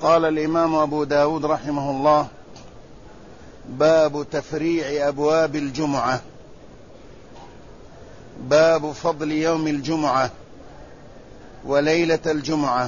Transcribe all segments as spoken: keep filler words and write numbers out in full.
قال الإمام أبو داود رحمه الله: باب تفريع أبواب الجمعة. باب فضل يوم الجمعة وليلة الجمعة.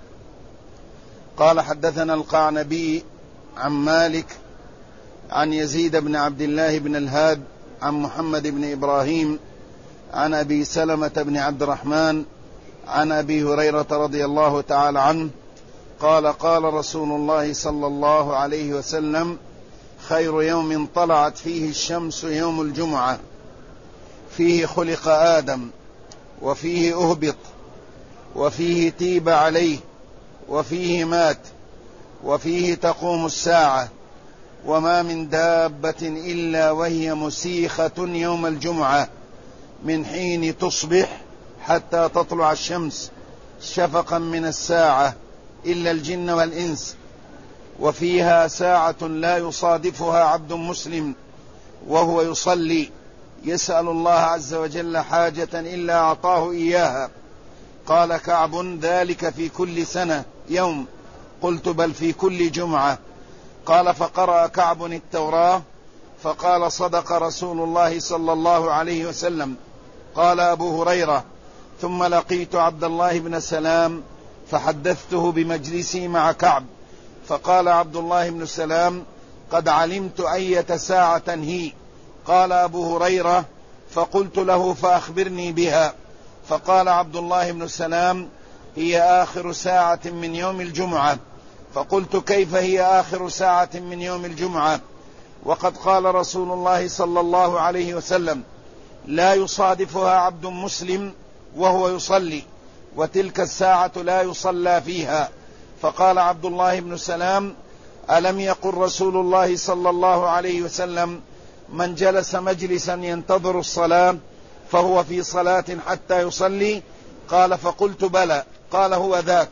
قال: حدثنا القعنبي عن مالك عن يزيد بن عبد الله بن الهاد عن محمد بن إبراهيم عن أبي سلمة بن عبد الرحمن عن أبي هريرة رضي الله تعالى عنه قال: قال رسول الله صلى الله عليه وسلم: خير يوم طلعت فيه الشمس يوم الجمعة، فيه خلق آدم، وفيه أهبط، وفيه تيب عليه، وفيه مات، وفيه تقوم الساعة، وما من دابة إلا وهي مسيخة يوم الجمعة من حين تصبح حتى تطلع الشمس شفقا من الساعة إلا الجن والإنس، وفيها ساعة لا يصادفها عبد مسلم وهو يصلي يسأل الله عز وجل حاجة إلا أعطاه إياها. قال كعب: ذلك في كل سنة يوم. قلت: بل في كل جمعة. قال: فقرأ كعب التوراة فقال: صدق رسول الله صلى الله عليه وسلم. قال أبو هريرة: ثم لقيت عبد الله بن سلام فحدثته بمجلسي مع كعب، فقال عبد الله بن سلام: قد علمت أية ساعة هي. قال أبو هريرة: فقلت له: فأخبرني بها. فقال عبد الله بن سلام: هي آخر ساعة من يوم الجمعة. فقلت: كيف هي آخر ساعة من يوم الجمعة وقد قال رسول الله صلى الله عليه وسلم: لا يصادفها عبد مسلم وهو يصلي، وتلك الساعة لا يصلى فيها. فقال عبد الله بن سلام: ألم يقل رسول الله صلى الله عليه وسلم: من جلس مجلسا ينتظر الصلاة فهو في صلاة حتى يصلي؟ قال: فقلت: بلى. قال: هو ذاك.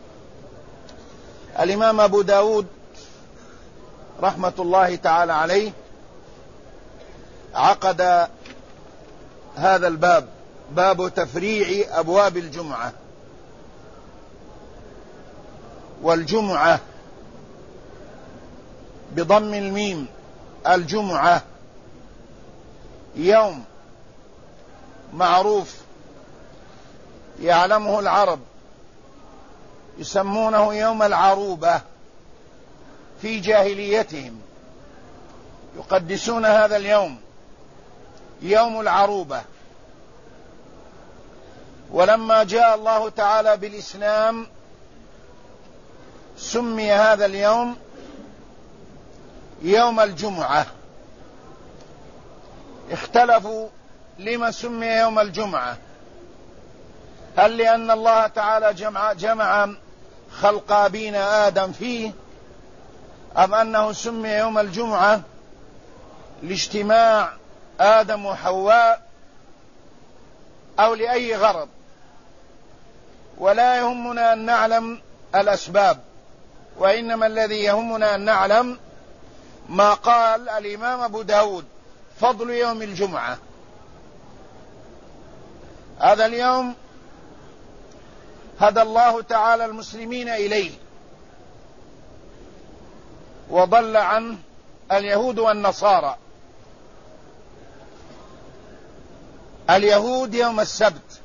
الإمام أبو داود رحمة الله تعالى عليه عقد هذا الباب، باب تفريع أبواب الجمعة. والجمعة بضم الميم، الجمعة يوم معروف يعلمه العرب، يسمونه يوم العروبة في جاهليتهم، يقدسون هذا اليوم يوم العروبة. ولما جاء الله تعالى بالإسلام سمي هذا اليوم يوم الجمعة. اختلفوا لما سمي يوم الجمعة، هل لأن الله تعالى جمع, جمع خلق أبينا آدم فيه، أم أنه سمي يوم الجمعة لاجتماع آدم وحواء، أو لأي غرض؟ ولا يهمنا أن نعلم الأسباب، وإنما الذي يهمنا أن نعلم ما قال الإمام أبو داود: فضل يوم الجمعة. هذا اليوم هدى الله تعالى المسلمين إليه، وضل عنه اليهود والنصارى. اليهود يوم السبت،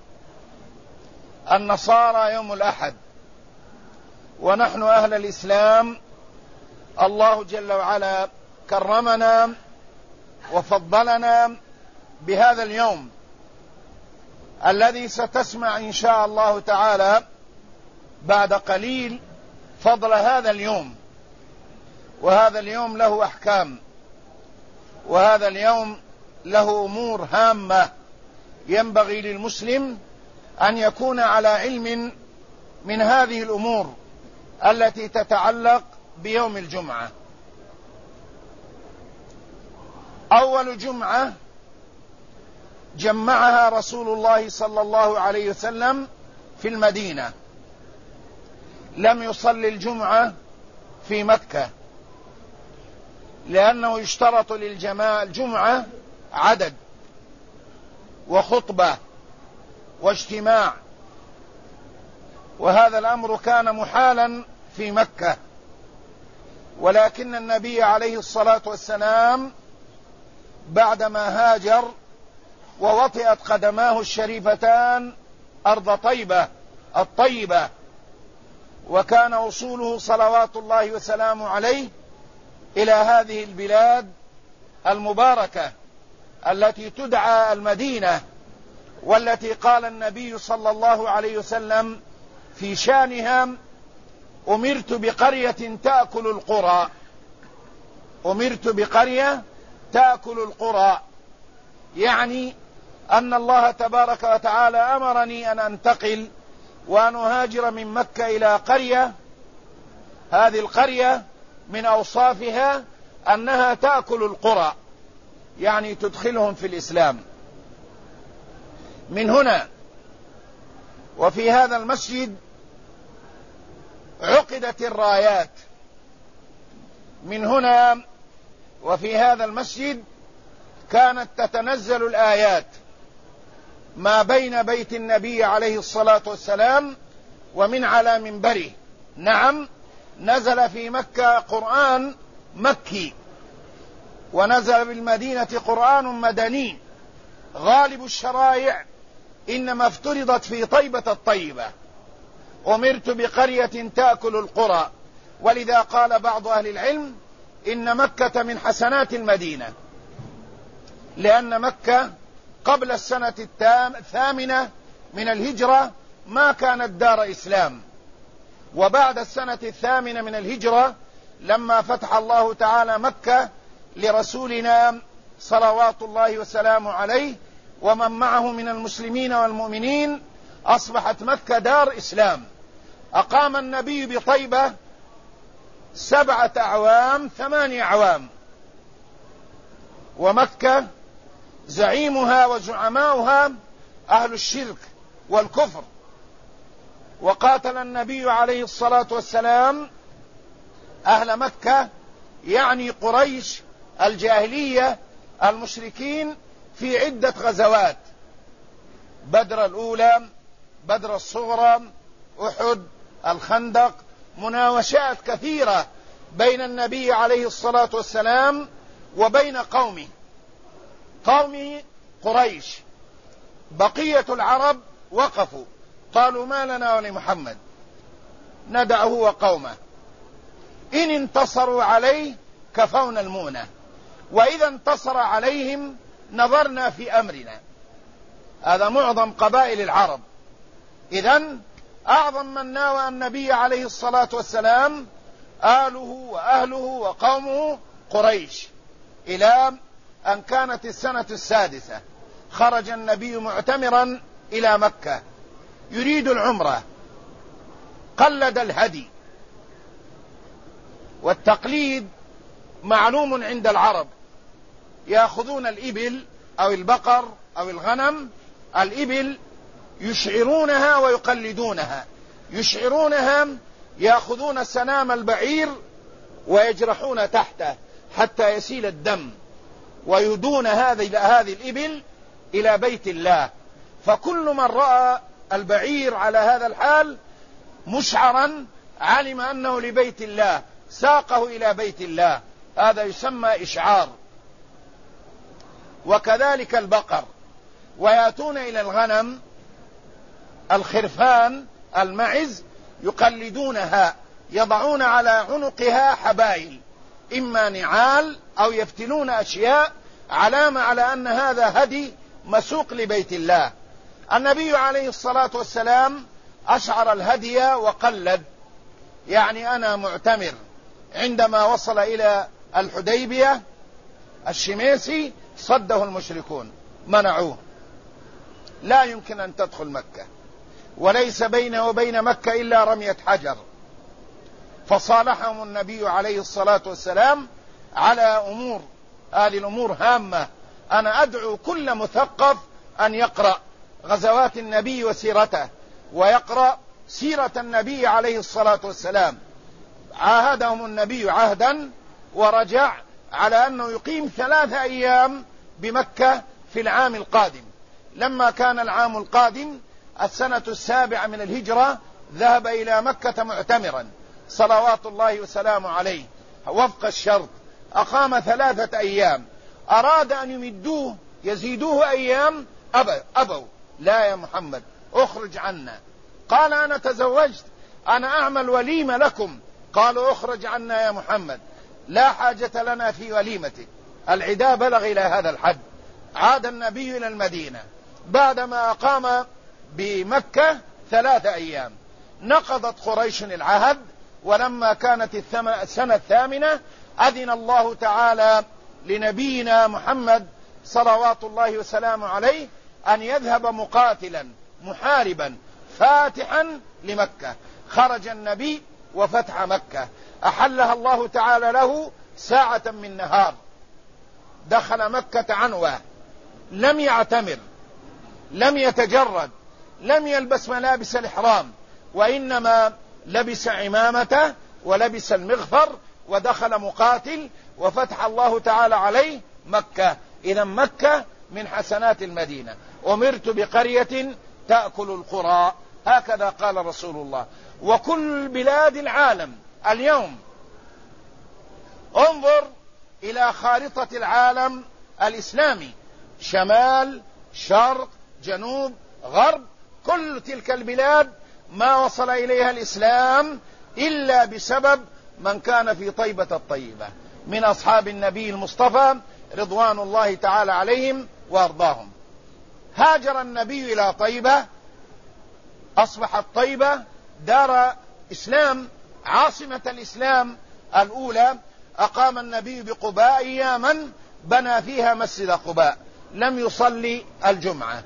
النصارى يوم الأحد، ونحن أهل الإسلام الله جل وعلا كرمنا وفضلنا بهذا اليوم الذي ستسمع إن شاء الله تعالى بعد قليل فضل هذا اليوم. وهذا اليوم له أحكام، وهذا اليوم له أمور هامة ينبغي للمسلم أن يكون على علم من هذه الأمور التي تتعلق بيوم الجمعة. أول جمعة جمعها رسول الله صلى الله عليه وسلم في المدينة، لم يصلي الجمعة في مكة، لأنه يشترط للجماعة الجمعة عدد وخطبة واجتماع، وهذا الأمر كان محالا في مكة ولكن النبي عليه الصلاة والسلام بعدما هاجر ووطئت قدماه الشريفتان أرض طيبة الطيبة، وكان وصوله صلوات الله وسلامه عليه إلى هذه البلاد المباركة التي تدعى المدينة، والتي قال النبي صلى الله عليه وسلم في شانها: أمرت بقرية تأكل القرى. أمرت بقرية تأكل القرى، يعني أن الله تبارك وتعالى أمرني أن أنتقل وأن أهاجر من مكة إلى قرية، هذه القرية من أوصافها أنها تأكل القرى، يعني تدخلهم في الإسلام. من هنا وفي هذا المسجد عقدت الرايات، من هنا وفي هذا المسجد كانت تتنزل الآيات ما بين بيت النبي عليه الصلاة والسلام ومن على منبره. نعم، نزل في مكة قرآن مكي، ونزل بالمدينة قرآن مدني. غالب الشرائع إنما افترضت في طيبة الطيبة. أمرت بقرية تأكل القرى، ولذا قال بعض أهل العلم إن مكة من حسنات المدينة، لأن مكة قبل السنة الثامنة من الهجرة ما كانت دار إسلام، وبعد السنة الثامنة من الهجرة لما فتح الله تعالى مكة لرسولنا صلوات الله وسلامه عليه ومن معه من المسلمين والمؤمنين، أصبحت مكة دار إسلام. أقام النبي بطيبة سبعة أعوام ثمانية أعوام، ومكة زعيمها وزعماؤها أهل الشرك والكفر، وقاتل النبي عليه الصلاة والسلام أهل مكة، يعني قريش الجاهلية المشركين، في عدة غزوات: بدر الأولى، بدر الصغرى، أحد، الخندق، مناوشات كثيرة بين النبي عليه الصلاة والسلام وبين قومه قومه قريش. بقية العرب وقفوا قالوا: ما لنا ولمحمد، ندعه وقومه، إن انتصروا عليه كفونا المونة، وإذا انتصر عليهم نظرنا في أمرنا. هذا معظم قبائل العرب. إذن أعظم من ناوى النبي عليه الصلاة والسلام آله وأهله وقومه قريش، إلى أن كانت السنة السادسة خرج النبي معتمرا إلى مكة يريد العمرة. قلد الهدي، والتقليد معلوم عند العرب، يأخذون الإبل أو البقر أو الغنم. الإبل يشعرونها ويقلدونها. يشعرونها، يأخذون سنام البعير ويجرحون تحته حتى يسيل الدم، ويهدون هذه هذه الإبل إلى بيت الله. فكل من رأى البعير على هذا الحال مشعرا علم أنه لبيت الله، ساقه إلى بيت الله. هذا يسمى إشعار. وكذلك البقر. ويأتون إلى الغنم، الخرفان، المعز، يقلدونها، يضعون على عنقها حبائل، إما نعال أو يفتلون أشياء، علامة على أن هذا هدي مسوق لبيت الله. النبي عليه الصلاة والسلام أشعر الهدي وقلد، يعني أنا معتمر. عندما وصل إلى الحديبية الشميسي صده المشركون، منعوه، لا يمكن أن تدخل مكة، وليس بينه وبين مكة إلا رمية حجر. فصالحهم النبي عليه الصلاة والسلام على أمور، هذه الأمور هامة. أنا أدعو كل مثقف أن يقرأ غزوات النبي وسيرته، ويقرأ سيرة النبي عليه الصلاة والسلام. عاهدهم النبي عهدا ورجع على أنه يقيم ثلاثة أيام بمكة في العام القادم. لما كان العام القادم السنة السابعة من الهجرة ذهب إلى مكة معتمرا صلوات الله وسلامه عليه، وفق الشرط، أقام ثلاثة أيام، أراد أن يمدوه يزيدوه أيام، أبوا, أبوا لا يا محمد أخرج عنا. قال أنا تزوجت، أنا أعمل وليمة لكم. قالوا أخرج عنا يا محمد، لا حاجة لنا في وليمتك. العداء بلغ إلى هذا الحد. عاد النبي إلى المدينة بعدما أقام بمكة ثلاثة أيام. نقضت قريش العهد، ولما كانت السنة الثامنة أذن الله تعالى لنبينا محمد صلوات الله وسلامه عليه أن يذهب مقاتلا محاربا فاتحا لمكة. خرج النبي وفتح مكة، أحلها الله تعالى له ساعة من نهار. دخل مكة عنوة، لم يعتمر، لم يتجرد، لم يلبس ملابس الإحرام، وإنما لبس عمامته ولبس المغفر ودخل مقاتل، وفتح الله تعالى عليه مكة. إذا مكة من حسنات المدينة. أمرت بقرية تأكل القرى، هكذا قال رسول الله. وكل بلاد العالم اليوم، انظر إلى خارطة العالم الإسلامي، شمال شرق جنوب غرب، كل تلك البلاد ما وصل إليها الإسلام إلا بسبب من كان في طيبة الطيبة من أصحاب النبي المصطفى رضوان الله تعالى عليهم وأرضاهم. هاجر النبي إلى طيبة، أصبحت طيبة دار إسلام، عاصمة الإسلام الأولى. أقام النبي بقباء أياما، بنى فيها مسجد قباء، لم يصلي الجمعة.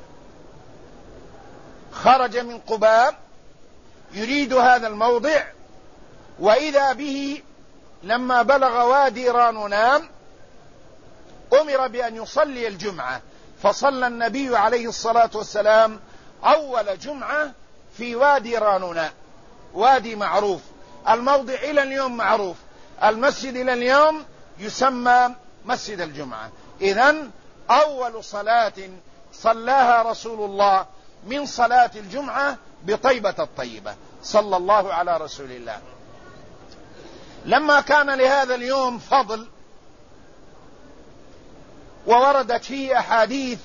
خرج من قباء يريد هذا الموضع، وإذا به لما بلغ وادي رانونام أمر بأن يصلي الجمعة، فصلى النبي عليه الصلاة والسلام أول جمعة في وادي رانونام، وادي معروف، الموضع إلى اليوم معروف، المسجد إلى اليوم يسمى مسجد الجمعة. إذن أول صلاة صلاها رسول الله من صلاة الجمعة بطيبة الطيبة، صلى الله على رسول الله. لما كان لهذا اليوم فضل ووردت فيه أحاديث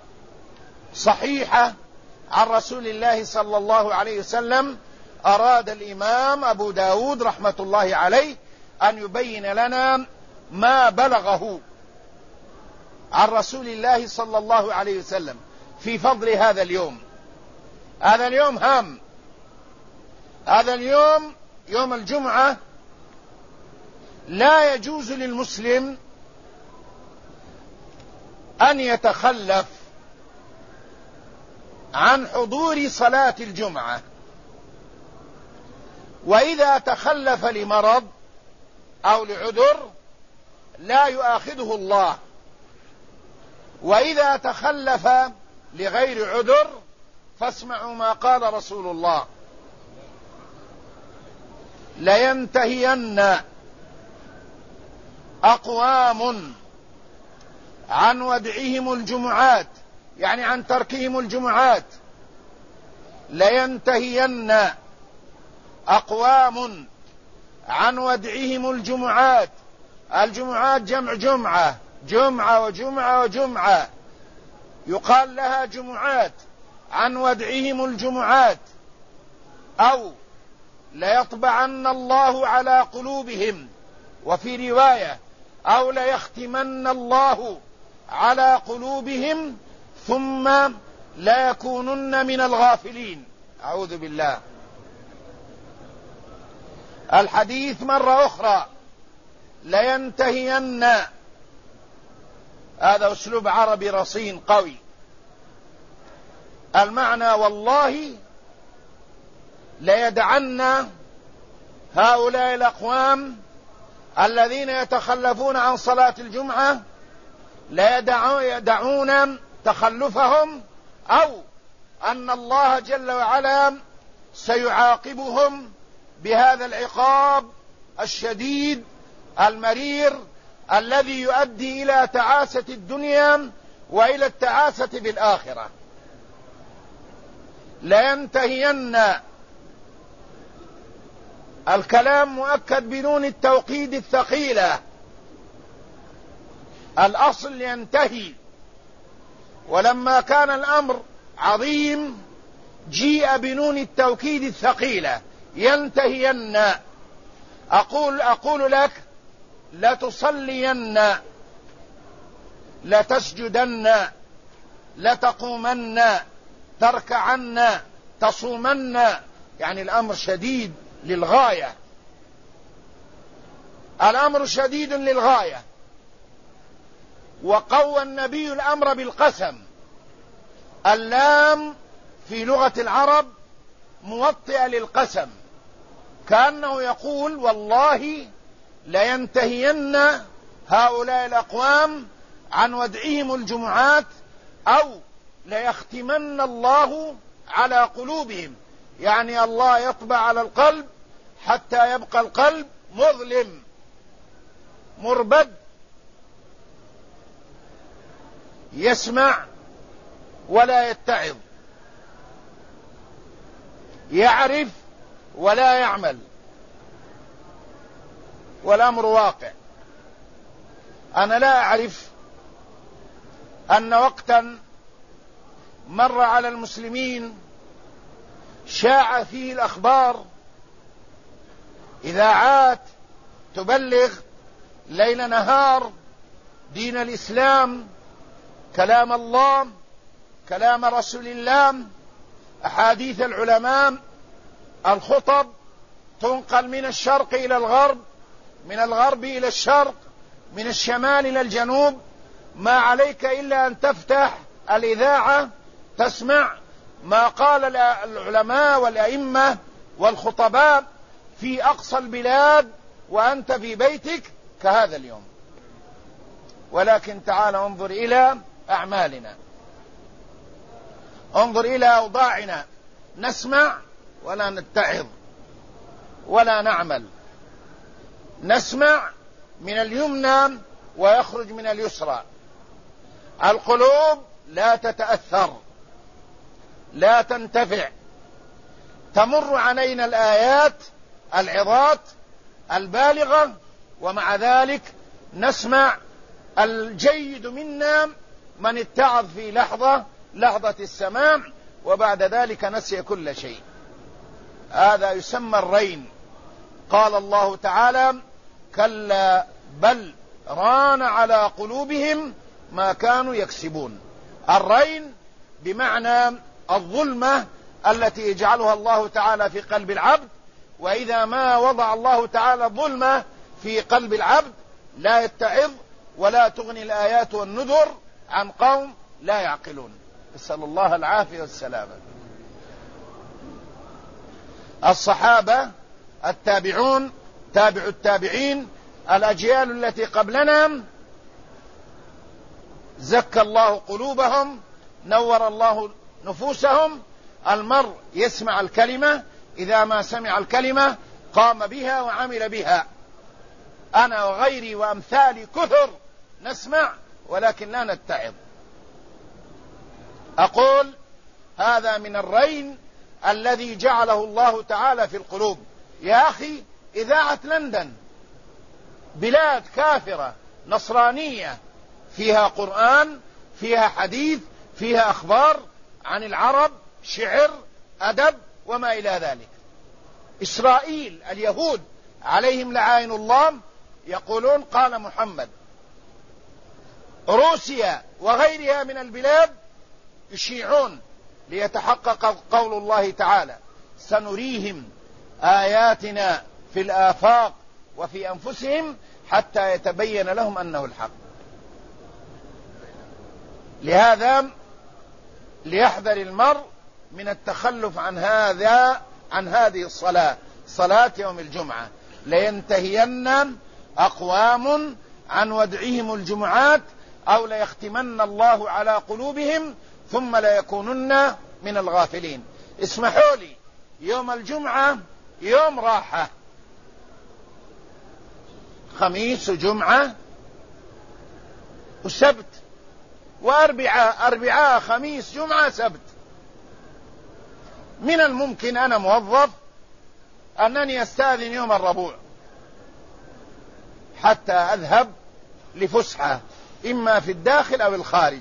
صحيحة عن رسول الله صلى الله عليه وسلم، أراد الإمام أبو داود رحمة الله عليه أن يبين لنا ما بلغه عن رسول الله صلى الله عليه وسلم في فضل هذا اليوم. هذا اليوم هام، هذا اليوم يوم الجمعة لا يجوز للمسلم أن يتخلف عن حضور صلاة الجمعة، وإذا تخلف لمرض أو لعذر لا يؤاخذه الله، وإذا تخلف لغير عذر فاسمعوا ما قال رسول الله: لينتهين أقوام عن ودعهم الجمعات، يعني عن تركهم الجمعات. لينتهين أقوام عن ودعهم الجمعات. الجمعات جمع جمعة، جمعة وجمعة وجمعة، يقال لها جمعات، عن ودعهم الجمعات. أو ليطبعن الله على قلوبهم، وفي رواية أو ليختمن الله على قلوبهم ثم لا يكونن من الغافلين، أعوذ بالله. الحديث مرة أخرى: لينتهين، هذا أسلوب عربي رصين قوي. المعنى: والله ليدعن هؤلاء الأقوام الذين يتخلفون عن صلاة الجمعة، ليدعون تخلفهم، أو أن الله جل وعلا سيعاقبهم بهذا العقاب الشديد المرير الذي يؤدي إلى تعاسة الدنيا وإلى التعاسة بالآخرة. لينتهين الكلام مؤكد بدون التوكيد الثقيلة، الأصل ينتهي، ولما كان الأمر عظيم جيء بنون التوكيد الثقيلة ينتهين. أقول, أقول لك لتصلين، لتسجدن، لتقومن، تركعن، تصومن، يعني الأمر شديد للغاية، الأمر شديد للغاية. وقوى النبي الأمر بالقسم، اللام في لغة العرب موطئة للقسم، كأنه يقول والله لينتهين هؤلاء الأقوام عن ودعهم الجمعات، أو ليختمن الله على قلوبهم، يعني الله يطبع على القلب حتى يبقى القلب مظلم مربد، يسمع ولا يتعظ، يعرف ولا يعمل، والأمر واقع. أنا لا أعرف أن وقتا مر على المسلمين شاع فيه الأخبار، إذاعات تبلغ ليل نهار دين الإسلام، كلام الله، كلام رسول الله، أحاديث العلماء، الخطب تنقل من الشرق إلى الغرب، من الغرب إلى الشرق، من الشمال إلى الجنوب. ما عليك إلا أن تفتح الإذاعة تسمع ما قال العلماء والأئمة والخطباء في أقصى البلاد وأنت في بيتك كهذا اليوم. ولكن تعال انظر إلى أعمالنا، انظر إلى أوضاعنا، نسمع ولا نتعظ ولا نعمل، نسمع من اليمنى ويخرج من اليسرى، القلوب لا تتأثر، لا تنتفع، تمر علينا الآيات العظات البالغة، ومع ذلك نسمع الجيد منا من اتعظ في لحظة لحظة السماع، وبعد ذلك نسي كل شيء. هذا يسمى الرين. قال الله تعالى كلا بل ران على قلوبهم ما كانوا يكسبون. الرين بمعنى الظلمة التي يجعلها الله تعالى في قلب العبد، وإذا ما وضع الله تعالى الظلمة في قلب العبد لا يتعظ ولا تغني الآيات والنذر عن قوم لا يعقلون. نسأل الله العافية والسلامة. الصحابة، التابعون، تابع التابعين، الأجيال التي قبلنا زكى الله قلوبهم، نور الله نفوسهم. المرء يسمع الكلمة، إذا ما سمع الكلمة قام بها وعمل بها. أنا وغيري وأمثالي كثر نسمع ولكن لا نتعظ. أقول هذا من الرين الذي جعله الله تعالى في القلوب. يا أخي إذاعة لندن بلاد كافرة نصرانية، فيها قرآن، فيها حديث، فيها أخبار عن العرب، شعر، أدب وما إلى ذلك. إسرائيل، اليهود عليهم لعائن الله، يقولون قال محمد. روسيا وغيرها من البلاد يشيعون ليتحقق قول الله تعالى سنريهم آياتنا في الآفاق وفي أنفسهم حتى يتبين لهم أنه الحق. لهذا ليحذر المرء من التخلف عن هذا عن هذه الصلاة، صلاة يوم الجمعة. لينتهين أقوام عن ودعهم الجمعات أو ليختمن الله على قلوبهم ثم ليكونن من الغافلين. اسمحوا لي، يوم الجمعة يوم راحة، خميس وجمعة وسبت وأربعاء، أربعاء خميس جمعة سبت. من الممكن أنا موظف أنني أستأذن يوم الربوع حتى أذهب لفسحة إما في الداخل أو الخارج،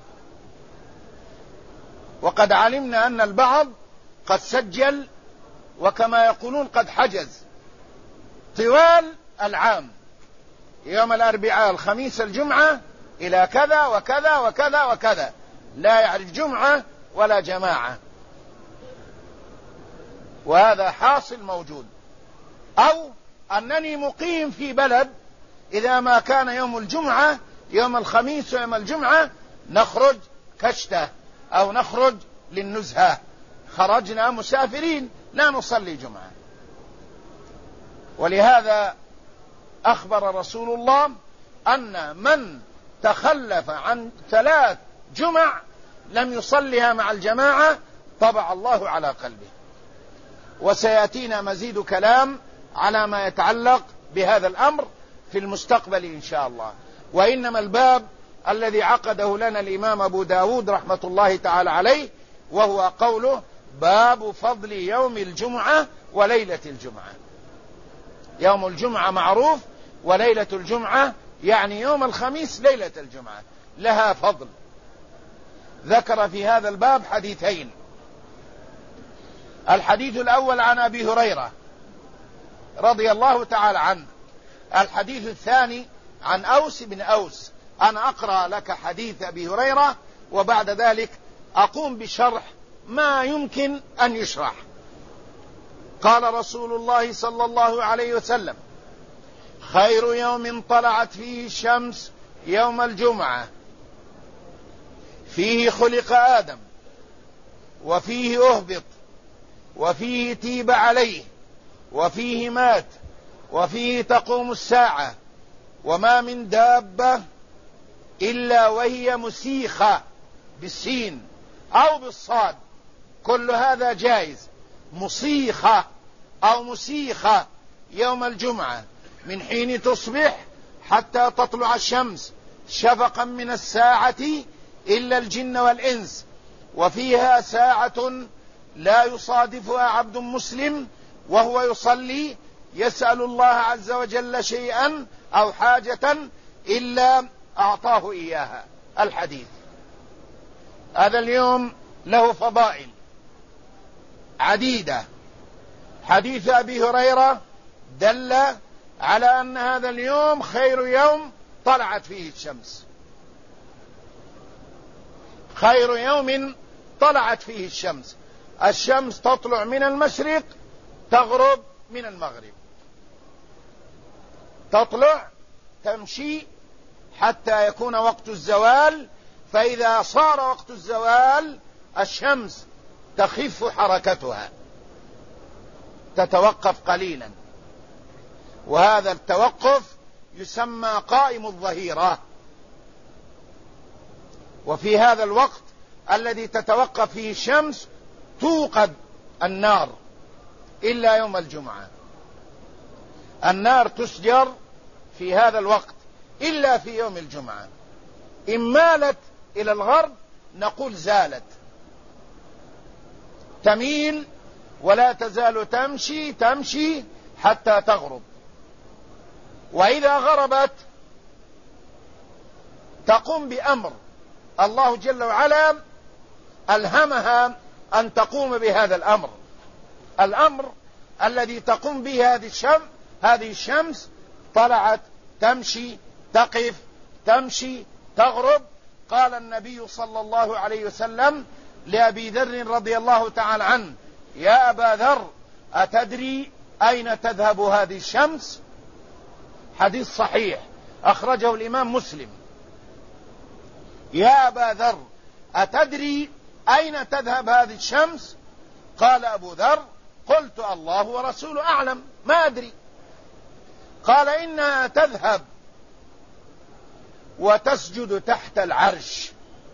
وقد علمنا أن البعض قد سجل وكما يقولون قد حجز طوال العام يوم الأربعاء الخميس الجمعة إلى كذا وكذا وكذا وكذا، لا يعرف جمعة ولا جماعة، وهذا حاصل موجود. أو أنني مقيم في بلد إذا ما كان يوم الجمعة يوم الخميس ويوم الجمعة نخرج كشتة أو نخرج للنزهة، خرجنا مسافرين لا نصلي جمعة. ولهذا أخبر رسول الله أن من تخلف عن ثلاث جمع لم يصلها مع الجماعة طبع الله على قلبه. وسيأتينا مزيد كلام على ما يتعلق بهذا الأمر في المستقبل إن شاء الله. وإنما الباب الذي عقده لنا الإمام أبو داود رحمة الله تعالى عليه وهو قوله باب فضل يوم الجمعة وليلة الجمعة. يوم الجمعة معروف، وليلة الجمعة يعني يوم الخميس ليلة الجمعة لها فضل. ذكر في هذا الباب حديثين. الحديث الأول عن أبي هريرة رضي الله تعالى عنه، الحديث الثاني عن أوس بن أوس. أنا أقرأ لك حديث أبي هريرة وبعد ذلك أقوم بشرح ما يمكن أن يشرح. قال رسول الله صلى الله عليه وسلم خير يوم طلعت فيه الشمس يوم الجمعة، فيه خلق آدم وفيه أهبط وفيه تيب عليه وفيه مات وفيه تقوم الساعة، وما من دابة إلا وهي مسيخة بالسين أو بالصاد، كل هذا جائز، مصيخة أو مسيخة يوم الجمعة من حين تصبح حتى تطلع الشمس شفقا من الساعة إلا الجن والإنس، وفيها ساعة لا يصادفها عبد مسلم وهو يصلي يسأل الله عز وجل شيئا أو حاجة إلا أعطاه إياها. الحديث هذا اليوم له فضائل عديدة. حديث أبي هريرة دل على أن هذا اليوم خير يوم طلعت فيه الشمس، خير يوم طلعت فيه الشمس. الشمس تطلع من المشرق تغرب من المغرب، تطلع تمشي حتى يكون وقت الزوال، فإذا صار وقت الزوال الشمس تخف حركتها تتوقف قليلا، وهذا التوقف يسمى قائم الظهيرة. وفي هذا الوقت الذي تتوقف فيه الشمس توقد النار إلا يوم الجمعة، النار تسجر في هذا الوقت إلا في يوم الجمعة. إن مالت إلى الغرب نقول زالت، تميل ولا تزال تمشي تمشي حتى تغرب، وإذا غربت تقوم بأمر الله جل وعلا ألهمها أن تقوم بهذا الأمر. الأمر الذي تقوم به هذه الشمس هذه الشمس طلعت تمشي تقف تمشي تغرب. قال النبي صلى الله عليه وسلم لأبي ذر رضي الله تعالى عنه يا أبا ذر أتدري أين تذهب هذه الشمس؟ حديث صحيح أخرجه الإمام مسلم. يا أبا ذر أتدري أين تذهب هذه الشمس؟ قال أبو ذر قلت الله ورسوله أعلم، ما أدري. قال إنها تذهب وتسجد تحت العرش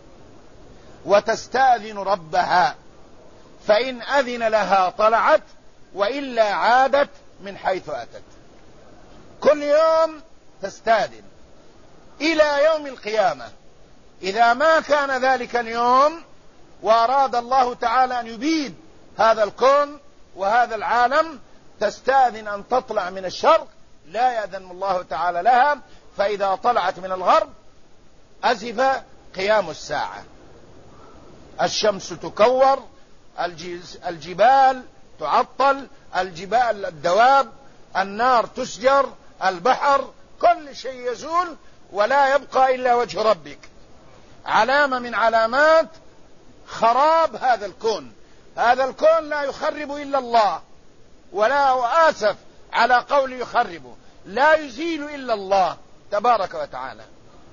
وتستأذن ربها، فإن أذن لها طلعت وإلا عادت من حيث أتت. كل يوم تستأذن إلى يوم القيامة. إذا ما كان ذلك اليوم وأراد الله تعالى أن يبيد هذا الكون وهذا العالم تستاذن أن تطلع من الشرق لا يأذن الله تعالى لها، فإذا طلعت من الغرب أزف قيام الساعة. الشمس تكور، الجبال تعطل، الجبال الدواب، النار تسجر، البحر، كل شيء يزول ولا يبقى إلا وجه ربك. علامة من علامات خراب هذا الكون. هذا الكون لا يخرب إلا الله، ولا آسف على قول يخربه، لا يزيل إلا الله تبارك وتعالى.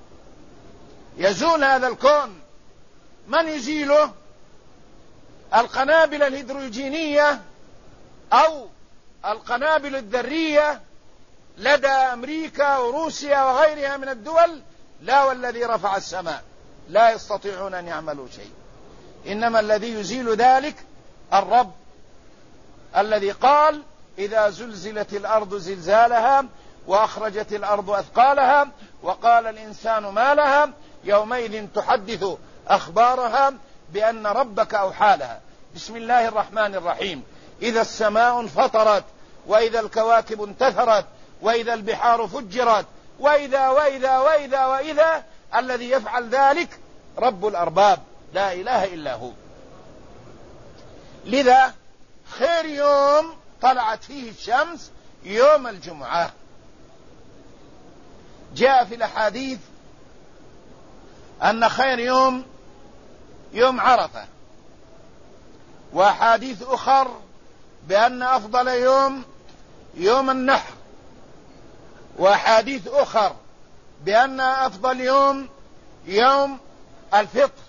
يزول هذا الكون، من يزيله؟ القنابل الهيدروجينية أو القنابل الذرية لدى أمريكا وروسيا وغيرها من الدول؟ لا، والذي رفع السماء لا يستطيعون أن يعملوا شيء. إنما الذي يزيل ذلك الرب الذي قال: إذا زلزلت الأرض زلزالها وأخرجت الأرض أثقالها وقال الإنسان ما لها يومئذ تحدث أخبارها بأن ربك أوحى لها. بسم الله الرحمن الرحيم. إذا السماء انفطرت وإذا الكواكب انتثرت وإذا البحار فجرت وإذا وإذا وإذا وإذا. الذي يفعل ذلك رب الأرباب لا إله إلا هو. لذا خير يوم طلعت فيه الشمس يوم الجمعة. جاء في الأحاديث أن خير يوم يوم عرفة، وأحاديث أخر بأن أفضل يوم يوم النحر، وأحاديث أخر بأن أفضل يوم يوم الفطر.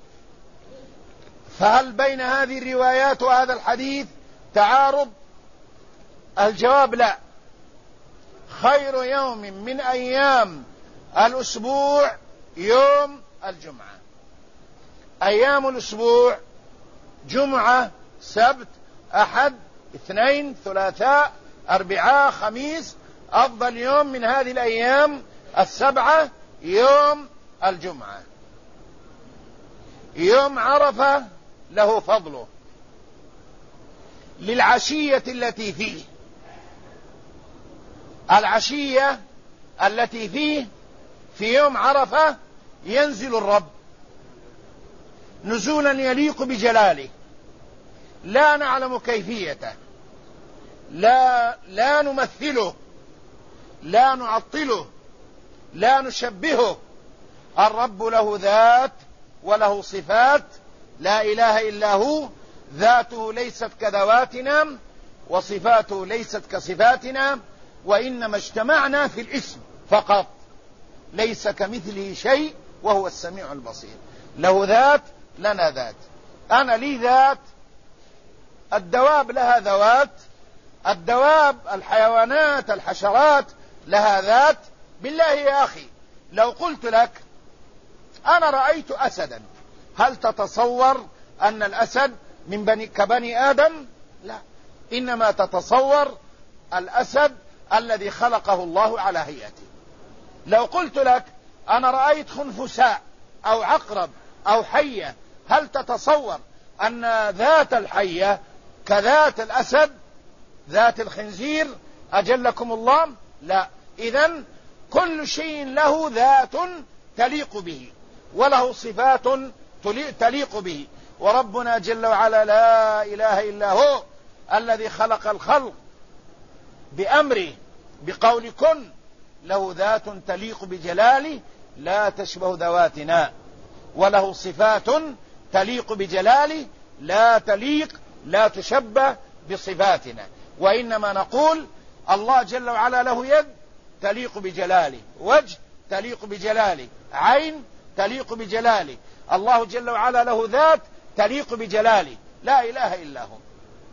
فهل بين هذه الروايات وهذا الحديث تعارض؟ الجواب لا. خير يوم من أيام الأسبوع يوم الجمعة. أيام الأسبوع جمعة، سبت، أحد، اثنين، ثلاثاء، أربعاء، خميس. أفضل يوم من هذه الأيام السبعة يوم الجمعة. يوم عرفة له فضله للعشية التي فيه. العشية التي فيه في يوم عرفة ينزل الرب نزولا يليق بجلاله، لا نعلم كيفيته، لا لا نمثله، لا نعطله، لا نشبهه. الرب له ذات وله صفات لا إله إلا هو. ذاته ليست كذواتنا وصفاته ليست كصفاتنا، وإنما اجتمعنا في الاسم فقط. ليس كمثله شيء وهو السميع البصير. له ذات، لنا ذات. أنا لي ذات، الدواب لها ذوات، الدواب الحيوانات الحشرات لها ذات. بالله يا أخي لو قلت لك أنا رأيت أسدا، هل تتصور أن الأسد من بني كبني آدم؟ لا، إنما تتصور الأسد الذي خلقه الله على هيئته. لو قلت لك أنا رأيت خنفساء أو عقرب أو حية، هل تتصور أن ذات الحية كذات الأسد، ذات الخنزير أجلكم الله؟ لا. إذن كل شيء له ذات تليق به وله صفات تليق به. وربنا جل وعلا لا إله إلا هو الذي خلق الخلق بأمره بقول كن، له ذات تليق بجلاله لا تشبه ذواتنا، وله صفات تليق بجلاله لا تليق لا تشبه بصفاتنا. وإنما نقول الله جل وعلا له يد تليق بجلاله، وجه تليق بجلاله، عين تليق بجلاله. الله جل وعلا له ذات تليق بجلاله لا إله إلا هو.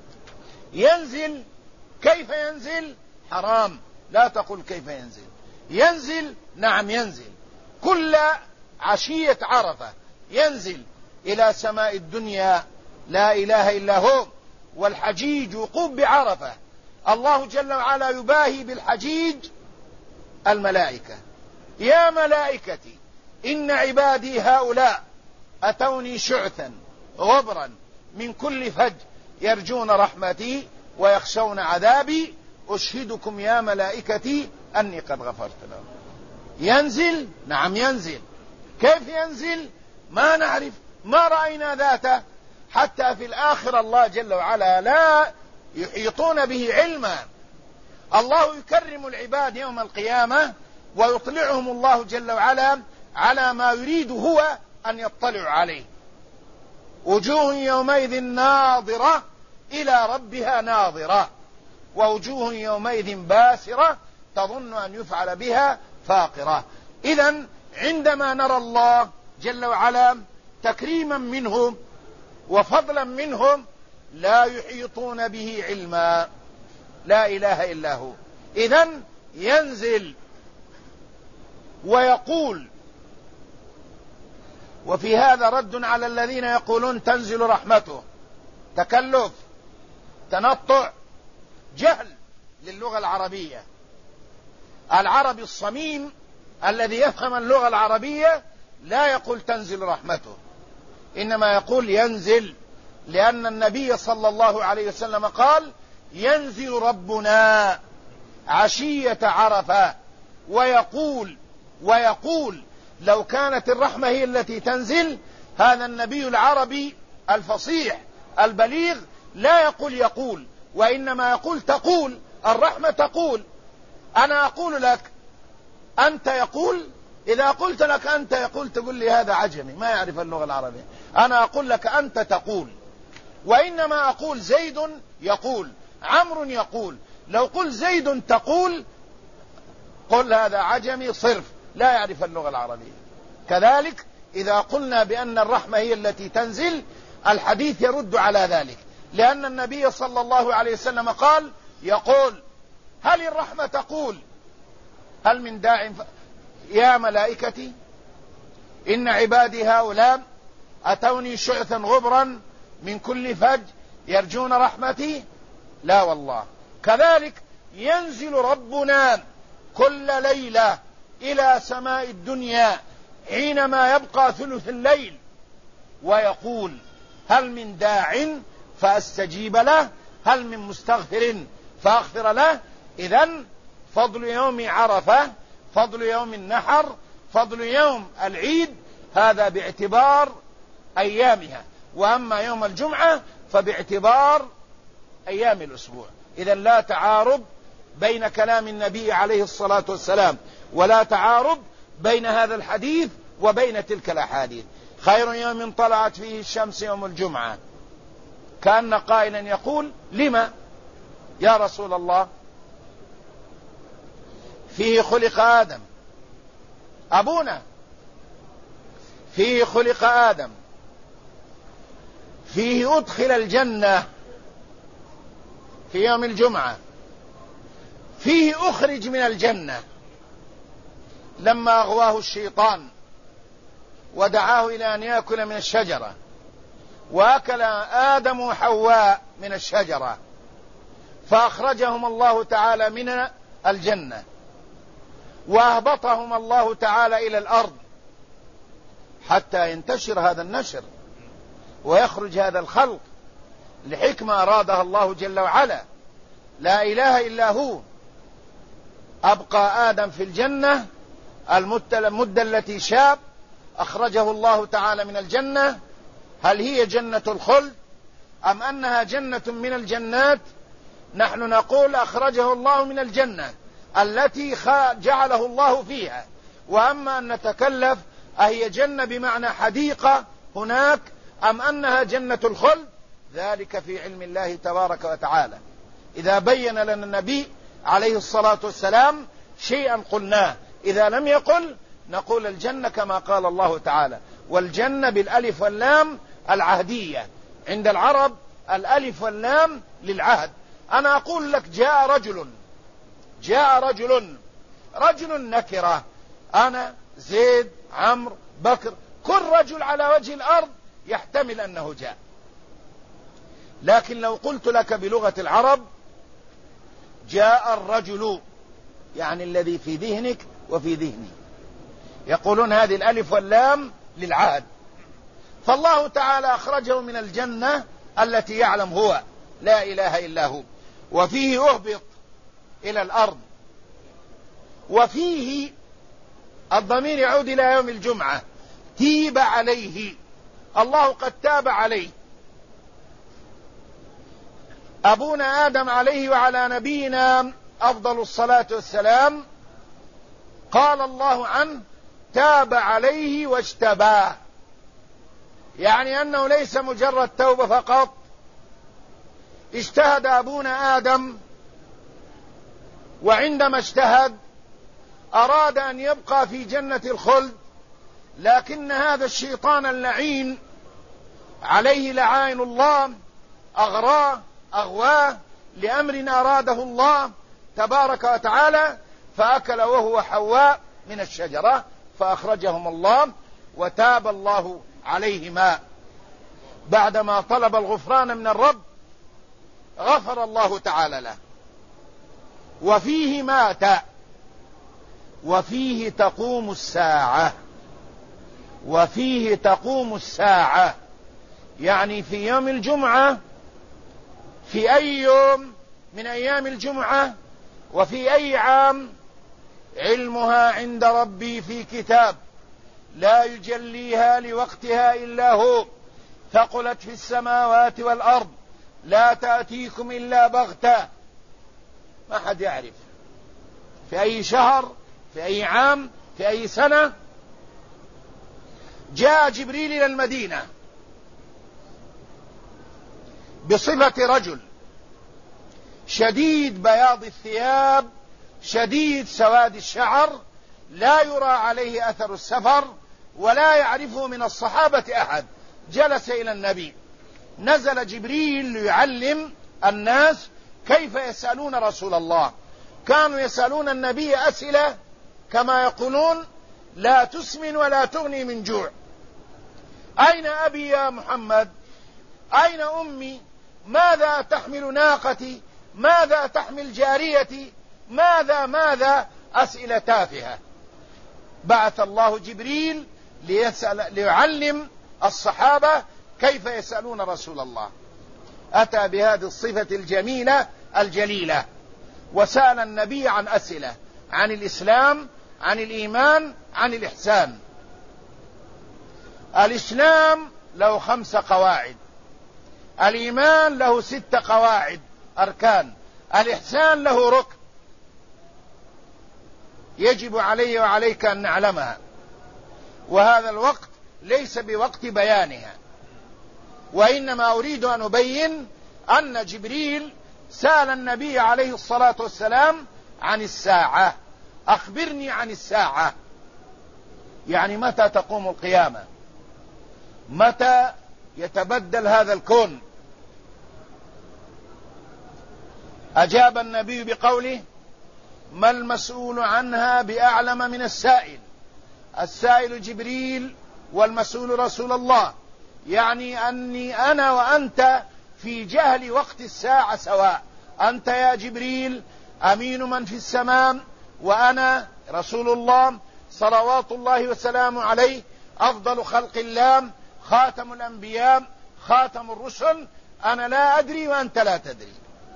ينزل، كيف ينزل؟ حرام، لا تقل كيف ينزل. ينزل، نعم ينزل كل عشية عرفة، ينزل إلى سماء الدنيا لا إله إلا هو. والحجيج وقوف بعرفة. الله جل وعلا يباهي بالحجيج الملائكة: يا ملائكتي إن عبادي هؤلاء أتوني شعثا غبرا من كل فج يرجون رحمتي ويخشون عذابي أشهدكم يا ملائكتي أني قد غفرت لهم. ينزل، نعم ينزل. كيف ينزل؟ ما نعرف، ما رأينا ذاته. حتى في الآخرة الله جل وعلا لا يحيطون به علما. الله يكرم العباد يوم القيامة ويطلعهم الله جل وعلا على ما يريد هو أن يطلعوا عليه. وجوه يومئذ ناظرة إلى ربها ناظرة، ووجوه يومئذ باسرة تظن أن يفعل بها فاقرة. إذن عندما نرى الله جل وعلا تكريما منهم وفضلا منهم لا يحيطون به علما، لا إله إلا هو. إذن ينزل ويقول. وفي هذا رد على الذين يقولون تنزل رحمته. تكلف، تنطع، جهل للغة العربية. العربي الصميم الذي يفهم اللغة العربية لا يقول تنزل رحمته، إنما يقول ينزل، لأن النبي صلى الله عليه وسلم قال ينزل ربنا عشية عرفة ويقول ويقول لو كانت الرحمة هي التي تنزل، هذا النبي العربي الفصيح البليغ لا يقول يقول، وإنما يقول تقول. الرحمة تقول. أنا أقول لك أنت يقول، إذا قلت لك أنت يقول تقول لي هذا عجمي ما يعرف اللغة العربية. أنا أقول لك أنت تقول، وإنما أقول زيد يقول، عمرو يقول. لو قل زيد تقول قل هذا عجمي صرف لا يعرف اللغة العربية. كذلك إذا قلنا بأن الرحمة هي التي تنزل، الحديث يرد على ذلك، لأن النبي صلى الله عليه وسلم قال يقول هل الرحمة تقول هل من داع ف... يا ملائكتي إن عبادي هؤلاء أتوني شعثا غبرا من كل فج يرجون رحمتي؟ لا والله. كذلك ينزل ربنا كل ليلة إلى سماء الدنيا حينما يبقى ثلث الليل ويقول هل من داع فأستجيب له، هل من مستغفر فأغفر له. إذن فضل يوم عرفة، فضل يوم النحر، فضل يوم العيد، هذا باعتبار أيامها، وأما يوم الجمعة فباعتبار أيام الأسبوع. إذن لا تعارض بين كلام النبي عليه الصلاة والسلام، ولا تعارض بين هذا الحديث وبين تلك الأحاديث. خير يوم طلعت فيه الشمس يوم الجمعة. كأن قائلا يقول لما يا رسول الله؟ فيه خلق آدم أبونا، فيه خلق آدم، فيه أدخل الجنة في يوم الجمعة، فيه أخرج من الجنة لما أغواه الشيطان ودعاه إلى أن يأكل من الشجرة، وأكل آدم وحواء من الشجرة فأخرجهم الله تعالى من الجنة، وأهبطهم الله تعالى إلى الأرض حتى ينتشر هذا النشر ويخرج هذا الخلق لحكمة أرادها الله جل وعلا. لا إله إلا هو. أبقى آدم في الجنة المدة التي شاب، أخرجه الله تعالى من الجنة. هل هي جنة الخلد أم أنها جنة من الجنات؟ نحن نقول أخرجه الله من الجنة التي جعله الله فيها. وأما أن نتكلف أهي جنة بمعنى حديقة هناك أم أنها جنة الخلد، ذلك في علم الله تبارك وتعالى. إذا بين لنا النبي عليه الصلاة والسلام شيئا قلناه، إذا لم يقل نقول الجنة كما قال الله تعالى. والجنة بالألف واللام العهدية، عند العرب الألف واللام للعهد. أنا أقول لك جاء رجل، جاء رجل، رجل نكرة، أنا زيد عمرو بكر، كل رجل على وجه الأرض يحتمل أنه جاء. لكن لو قلت لك بلغة العرب جاء الرجل، يعني الذي في ذهنك وفي ذهني، يقولون هذه الألف واللام للعهد. فالله تعالى أخرجه من الجنة التي يعلم هو، لا إله إلا هو. وفيه أهبط إلى الأرض، وفيه الضمير يعود إلى يوم الجمعة، تيب عليه، الله قد تاب عليه. أبونا آدم عليه وعلى نبينا أفضل الصلاة والسلام قال الله عنه تاب عليه واجتباه، يعني أنه ليس مجرد توبة فقط. اجتهد أبونا آدم، وعندما اجتهد أراد أن يبقى في جنة الخلد، لكن هذا الشيطان اللعين عليه لعائن الله أغراه أغواه لأمر أراده الله تبارك وتعالى، فأكل وهو حواء من الشجرة فأخرجهم الله، وتاب الله عليهما. بعدما طلب الغفران من الرب غفر الله تعالى له. وفيه مات، وفيه تقوم الساعة، وفيه تقوم الساعة، يعني في يوم الجمعة، في أي يوم من أيام الجمعة وفي أي عام، علمها عند ربي في كتاب لا يجليها لوقتها إلا هو، ثقلت في السماوات والأرض، لا تأتيكم إلا بغتة، ما حد يعرف في أي شهر، في أي عام، في أي سنة. جاء جبريل إلى المدينة بصفة رجل شديد بياض الثياب، شديد سواد الشعر، لا يرى عليه أثر السفر، ولا يعرفه من الصحابة أحد. جلس إلى النبي، نزل جبريل ليعلم الناس كيف يسألون رسول الله. كانوا يسألون النبي أسئلة كما يقولون لا تسمن ولا تغني من جوع. أين أبي يا محمد؟ أين أمي؟ ماذا تحمل ناقتي؟ ماذا تحمل جاريتي؟ ماذا ماذا أسئلة تافهة. بعث الله جبريل ليسأل ليعلم الصحابة كيف يسألون رسول الله. أتى بهذه الصفة الجميلة الجليلة، وسأل النبي عن أسئلة عن الإسلام، عن الإيمان، عن الإحسان. الإسلام له خمس قواعد، الإيمان له ست قواعد أركان، الإحسان له ركن يجب علي وعليك أن نعلمها، وهذا الوقت ليس بوقت بيانها، وإنما أريد أن أبين أن جبريل سأل النبي عليه الصلاة والسلام عن الساعة. أخبرني عن الساعة، يعني متى تقوم القيامة، متى يتبدل هذا الكون. أجاب النبي بقوله ما المسؤول عنها بأعلم من السائل. السائل جبريل والمسؤول رسول الله، يعني أني أنا وأنت في جهل وقت الساعة سواء. أنت يا جبريل أمين من في السماء، وأنا رسول الله صلوات الله وسلامه عليه، أفضل خلق الله، خاتم الأنبياء، خاتم الرسل. أنا لا أدري وأنت لا تدري.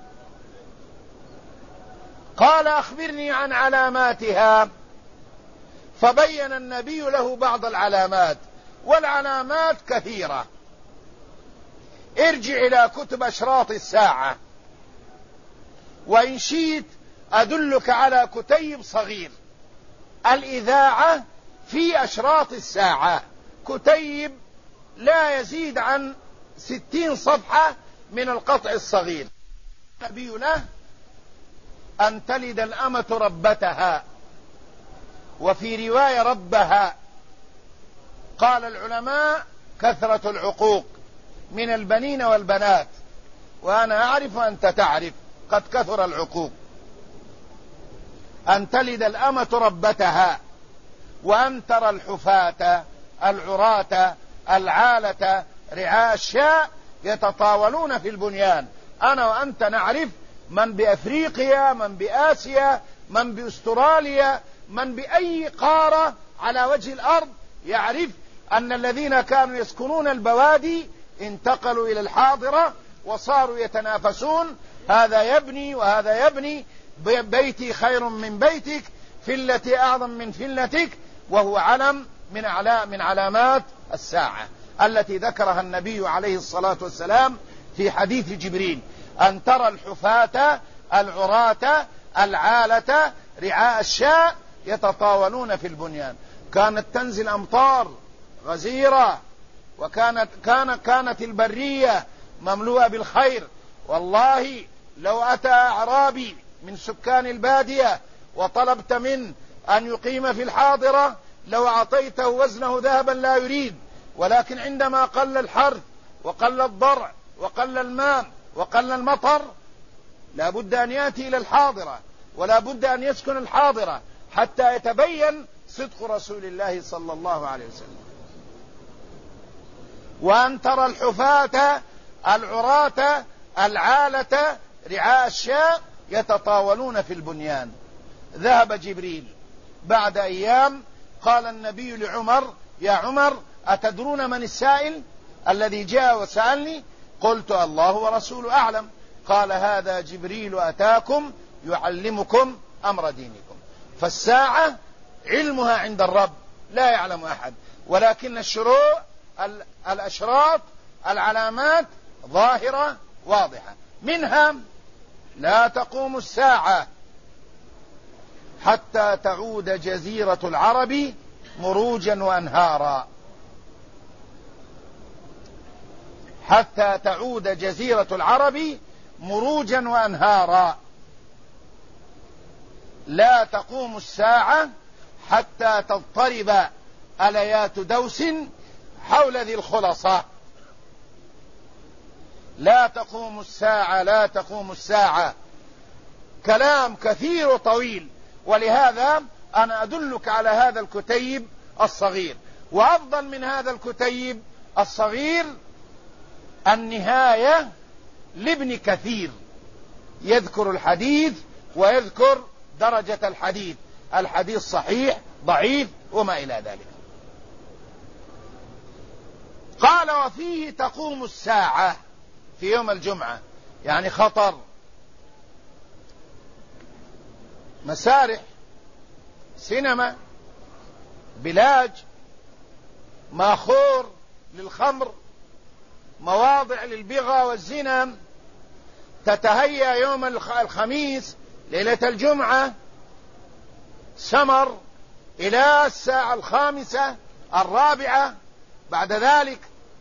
قال أخبرني عن علاماتها، فبين النبي له بعض العلامات، والعلامات كثيرة. ارجع إلى كتب أشراط الساعة، وإن شئت أدلك على كتيب صغير، الإذاعة في أشراط الساعة، كتيب لا يزيد عن ستين صفحة من القطع الصغير. النبي له أن تلد الأمة ربتها، وفي رواية ربها. قال العلماء كثرة العقوق من البنين والبنات، وأنا أعرف وأنت تعرف قد كثر العقوق. أن تلد الأمة ربتها، وأن ترى الحفاة العراة العالة رعاء الشاء يتطاولون في البنيان. أنا وأنت نعرف من بأفريقيا، من بآسيا، من بأستراليا، من بأي قارة على وجه الأرض يعرف أن الذين كانوا يسكنون البوادي انتقلوا إلى الحاضرة وصاروا يتنافسون هذا يبني وهذا يبني، بيتي خير من بيتك، فلتي أعظم من فلتك، وهو علم من أعلام من علامات الساعة التي ذكرها النبي عليه الصلاة والسلام في حديث جبريل: أن ترى الحفاة العراة العالة رعاء الشاء يتطاولون في البنيان. كانت تنزل أمطار غزيرة، وكانت كانت كانت البرية مملوءة بالخير. والله لو أتى أعرابي من سكان البادية وطلبت منه أن يقيم في الحاضرة لو أعطيته وزنه ذهبا لا يريد، ولكن عندما قل الحرث وقل الضرع وقل الماء وقل المطر لا بد أن يأتي إلى الحاضرة، ولا بد أن يسكن الحاضرة حتى يتبين صدق رسول الله صلى الله عليه وسلم. وأن ترى الحفاة العراة العالة رعاء الشاء يتطاولون في البنيان. ذهب جبريل بعد أيام، قال النبي لعمر: يا عمر، أتدرون من السائل الذي جاء وسألني؟ قلت: الله ورسوله أعلم. قال: هذا جبريل أتاكم يعلمكم أمر دينكم. فالساعة علمها عند الرب لا يعلم أحد، ولكن الشروع الأشراط العلامات ظاهرة واضحة. منها: لا تقوم الساعة حتى تعود جزيرة العرب مروجا وأنهارا. حتى تعود جزيرة العرب مروجا وأنهارا. لا تقوم الساعة حتى تضطرب أليات دوس حول ذي الخلصة. لا تقوم الساعة لا تقوم الساعة كلام كثير وطويل، ولهذا أنا أدلك على هذا الكتيب الصغير. وأفضل من هذا الكتيب الصغير النهاية لابن كثير، يذكر الحديث ويذكر درجة الحديث، الحديث صحيح ضعيف وما إلى ذلك. قال: وفيه تقوم الساعة، في يوم الجمعة، يعني خطر، مسارح، سينما، بلاج، ماخور للخمر، مواضع للبغى والزنا، تتهيأ يوم الخميس ليلة الجمعة سمر إلى الساعة الخامسة الرابعة. بعد ذلك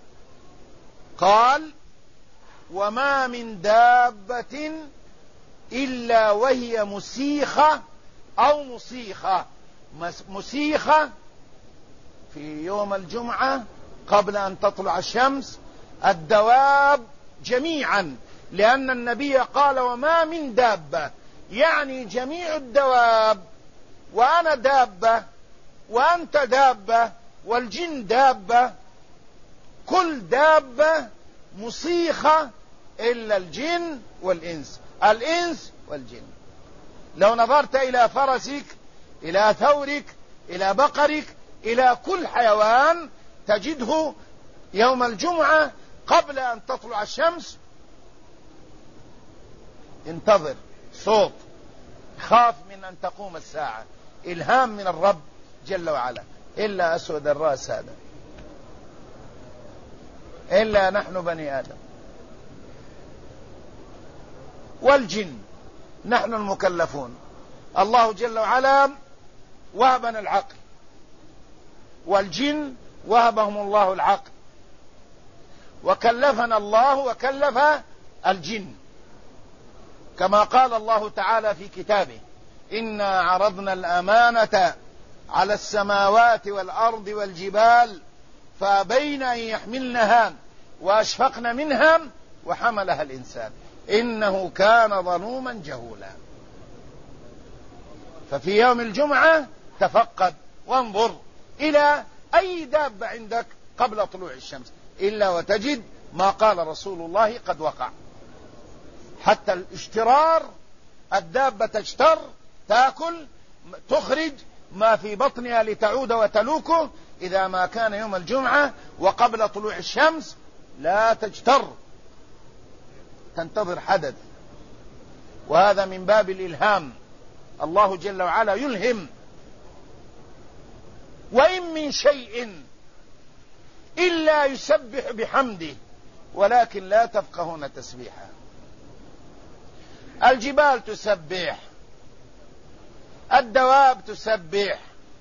قال: وما من دابة إلا وهي مسيخة أو مصيخة. مسيخة في يوم الجمعة قبل أن تطلع الشمس الدواب جميعا، لأن النبي قال: وما من دابة، يعني جميع الدواب، وأنا دابة وأنت دابة والجن دابة، كل دابة مصيخة إلا الجن والإنس، الإنس والجن. لو نظرت إلى فرسك، إلى ثورك، إلى بقرك، إلى كل حيوان تجده يوم الجمعة قبل أن تطلع الشمس انتظر صوت، خاف من أن تقوم الساعة، إلهام من الرب جل وعلا. إلا أسود الرأس هذا، إلا نحن بني آدم والجن نحن المكلفون. الله جل وعلا وهبنا العقل، والجن وهبهم الله العقل، وكلفنا الله وكلف الجن، كما قال الله تعالى في كتابه: إنا عرضنا الأمانة على السماوات والأرض والجبال فأبين أن يحملنها وأشفقن منها وحملها الإنسان إنه كان ظلوما جهولا. ففي يوم الجمعة تفقد وانظر إلى أي دابة عندك قبل طلوع الشمس، إلا وتجد ما قال رسول الله قد وقع. حتى الاشترار، الدابة تشتر، تأكل، تخرج ما في بطنها لتعود وتلوكه، إذا ما كان يوم الجمعة وقبل طلوع الشمس لا تجتر، تنتظر حدث وهذا من باب الإلهام، الله جل وعلا يلهم. وإن من شيء إلا يسبح بحمده ولكن لا تفقهون تسبيحه. الجبال تسبح، الدواب تسبح،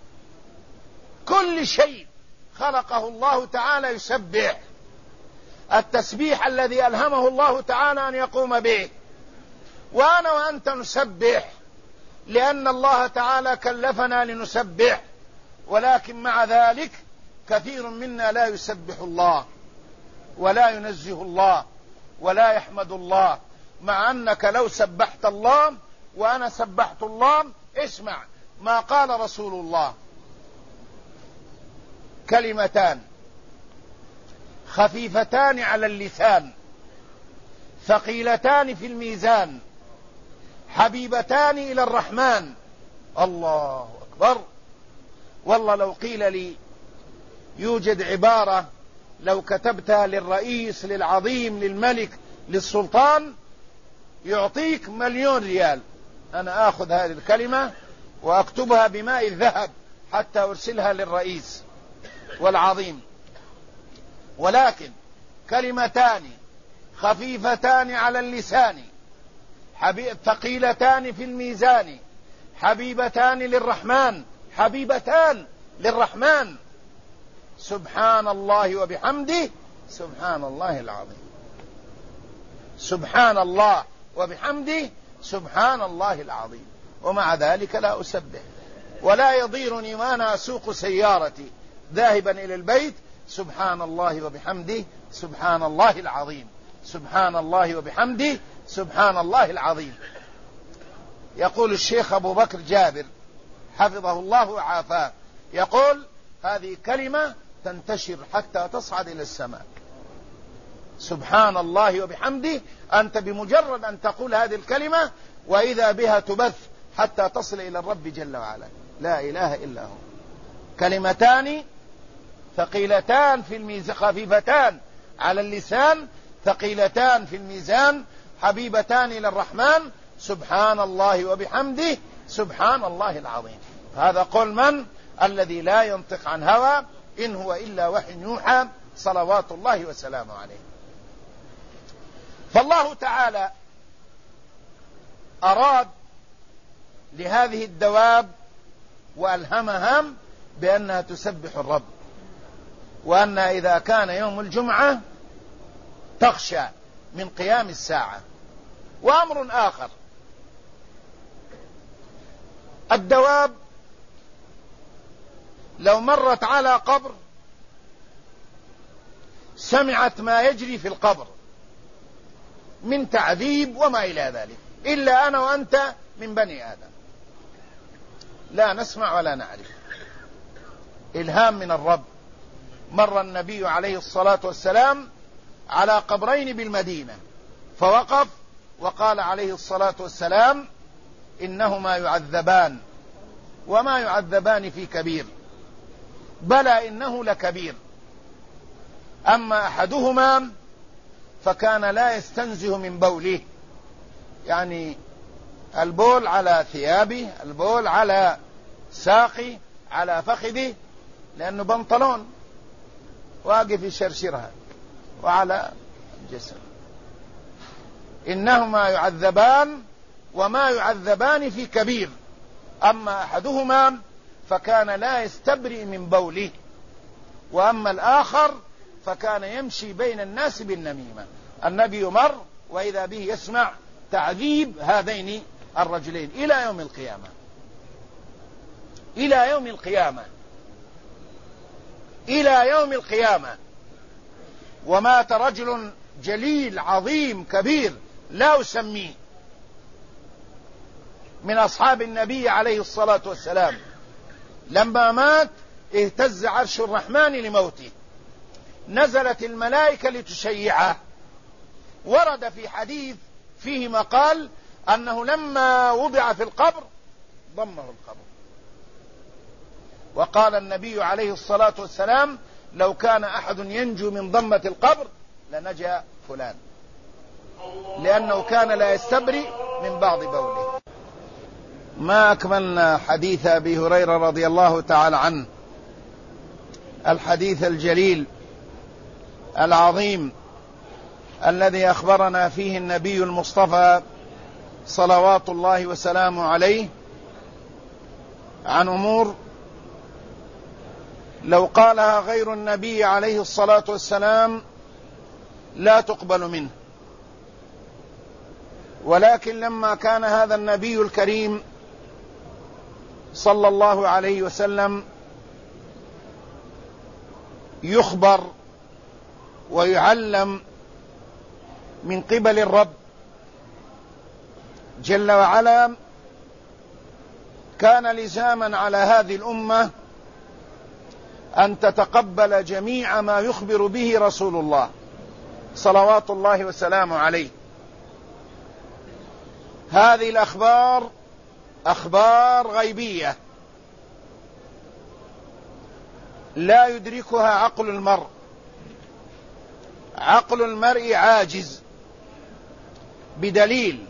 كل شيء خلقه الله تعالى يسبح. التسبيح الذي ألهمه الله تعالى أن يقوم به، وأنا وأنت نسبح لأن الله تعالى كلفنا لنسبح، ولكن مع ذلك كثير منا لا يسبح الله ولا ينزه الله ولا يحمد الله، مع أنك لو سبحت الله وأنا سبحت الله، اسمع ما قال رسول الله: كلمتان خفيفتان على اللسان ثقيلتان في الميزان حبيبتان إلى الرحمن. الله أكبر. والله لو قيل لي يوجد عبارة لو كتبتها للرئيس، للعظيم، للملك، للسلطان، يعطيك مليون ريال، أنا آخذ هذه الكلمة وأكتبها بماء الذهب حتى أرسلها للرئيس والعظيم. ولكن كلمتان خفيفتان على اللسان ثقيلتان في الميزان حبيبتان للرحمن، حبيبتان للرحمن. سبحان الله وبحمده سبحان الله العظيم. سبحان الله وبحمده سبحان الله العظيم. ومع ذلك لا أسبح، ولا يضيرني وأنا أسوق سيارتي ذاهبا إلى البيت سبحان الله وبحمده سبحان الله العظيم، سبحان الله وبحمده سبحان الله العظيم. يقول الشيخ أبو بكر جابر حفظه الله وعافاه، يقول: هذه كلمة تنتشر حتى تصعد إلى السماء. سبحان الله وبحمده، أنت بمجرد أن تقول هذه الكلمة وإذا بها تبث حتى تصل إلى الرب جل وعلا، لا إله إلا هو. كلمتان ثقيلتان في الميزان، خفيفتان على اللسان ثقيلتان في الميزان حبيبتان إلى الرحمن، سبحان الله وبحمده سبحان الله العظيم. هذا قول من؟ الذي لا ينطق عن هوى، إن هو إلا وحي يوحى، صلوات الله وسلامه عليه. فالله تعالى أراد لهذه الدواب وألهمها بأنها تسبح الرب، وأنها إذا كان يوم الجمعة تخشى من قيام الساعة. وأمر آخر: الدواب لو مرت على قبر سمعت ما يجري في القبر من تعذيب وما إلى ذلك، إلا أنا وأنت من بني آدم لا نسمع ولا نعرف. إلهام من الرب. مر النبي عليه الصلاة والسلام على قبرين بالمدينة فوقف وقال عليه الصلاة والسلام: إنهما يعذبان وما يعذبان في كبير، بلى إنه لكبير. أما أحدهما فكان لا يستنزه من بوله، يعني البول على ثيابه، البول على ساقي، على فخذه، لأنه بنطلون واقف يشرشرها، وعلى الجسم. إنهما يعذبان وما يعذبان في كبير. أما أحدهما فكان لا يستبرئ من بوله، وأما الآخر فكان يمشي بين الناس بالنميمة. النبي مر وإذا به يسمع تعذيب هذين الرجلين إلى يوم القيامة، إلى يوم القيامة، إلى يوم القيامة. ومات رجل جليل عظيم كبير لا أسميه من أصحاب النبي عليه الصلاة والسلام، لما مات اهتز عرش الرحمن لموته، نزلت الملائكة لتشيعه. ورد في حديث فيه مقال أنه لما وضع في القبر ضمه القبر، وقال النبي عليه الصلاة والسلام: لو كان أحد ينجو من ضمة القبر لنجا فلان، لأنه كان لا يستبرئ من بعض بوله. ما أكملنا حديث أبي هريرة رضي الله تعالى عنه، الحديث الجليل العظيم الذي أخبرنا فيه النبي المصطفى صلوات الله وسلامه عليه عن أمور لو قالها غير النبي عليه الصلاة والسلام لا تقبل منه، ولكن لما كان هذا النبي الكريم صلى الله عليه وسلم يخبر ويعلم من قبل الرب جل وعلا، كان لزاما على هذه الأمة أن تتقبل جميع ما يخبر به رسول الله صلوات الله وسلامه عليه. هذه الأخبار أخبار غيبية لا يدركها عقل المرء، عقل المرء عاجز، بدليل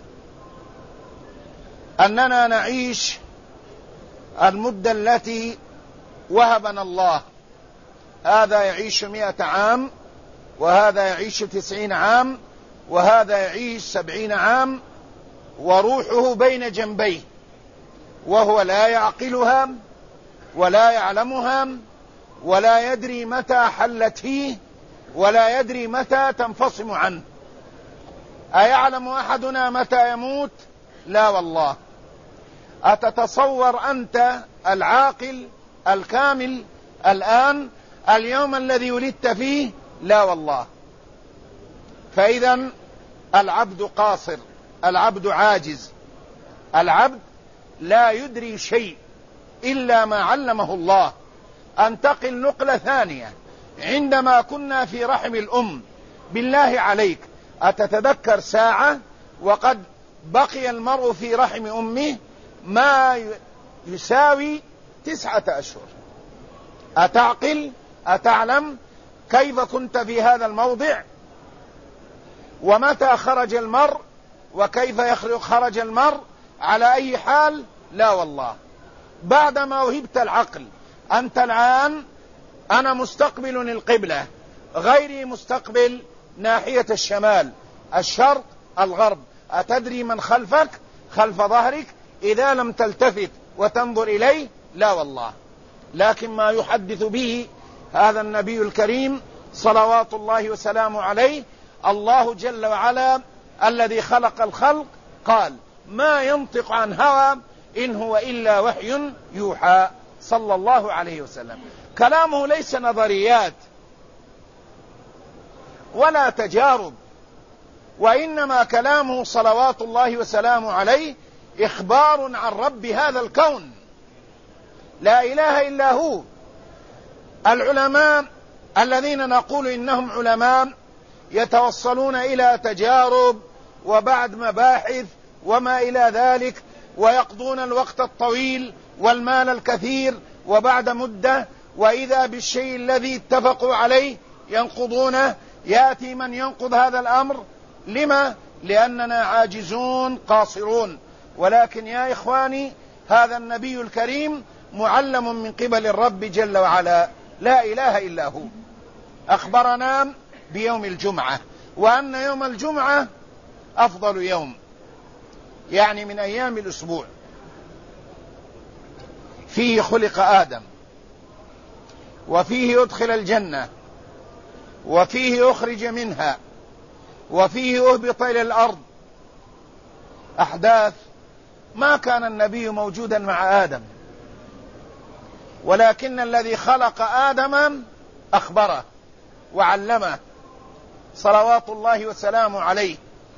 أننا نعيش المدة التي وهبنا الله، هذا يعيش مئة عام، وهذا يعيش تسعين عام، وهذا يعيش سبعين عام، وروحه بين جنبيه، وهو لا يعقلها ولا يعلمها ولا يدري متى حلت فيه ولا يدري متى تنفصم عنه. أيعلم أحدنا متى يموت؟ لا والله. أتتصور أنت العاقل الكامل الآن اليوم الذي ولدت فيه؟ لا والله. فإذا العبد قاصر، العبد عاجز، العبد لا يدري شيء إلا ما علمه الله. أنتقل نقلة ثانية، عندما كنا في رحم الأم، بالله عليك أتتذكر ساعة وقد بقي المرء في رحم أمه ما يساوي تسعة أشهر؟ أتعقل؟ أتعلم كيف كنت في هذا الموضع؟ ومتى خرج المرء؟ وكيف خرج المرء؟ على أي حال؟ لا والله. بعدما وهبت العقل، أنت الآن أنا مستقبل القبلة، غيري مستقبل ناحية الشمال، الشرق، الغرب. أتدري من خلفك خلف ظهرك إذا لم تلتفت وتنظر إليه؟ لا والله. لكن ما يحدث به هذا النبي الكريم صلوات الله وسلامه عليه، الله جل وعلا الذي خلق الخلق قال: ما ينطق عن هوى إن هو إلا وحي يوحى، صلى الله عليه وسلم. كلامه ليس نظريات ولا تجارب، وإنما كلامه صلوات الله وسلامه عليه إخبار عن رب هذا الكون، لا إله إلا هو. العلماء الذين نقول إنهم علماء يتوصلون إلى تجارب وبعد مباحث وما إلى ذلك، ويقضون الوقت الطويل والمال الكثير، وبعد مدة وإذا بالشيء الذي اتفقوا عليه ينقضونه. يأتي من ينقض هذا الأمر، لما؟ لأننا عاجزون قاصرون. ولكن يا إخواني، هذا النبي الكريم معلم من قبل الرب جل وعلا، لا إله إلا هو. أخبرنا بيوم الجمعة، وأن يوم الجمعة أفضل يوم، يعني من أيام الأسبوع. فيه خلق آدم، وفيه أدخل الجنة، وفيه أخرج منها، وفيه أهبط إلى الأرض. أحداث ما كان النبي موجودا مع آدم، ولكن الذي خلق آدم أخبره وعلمه صلوات الله وسلامه عليه.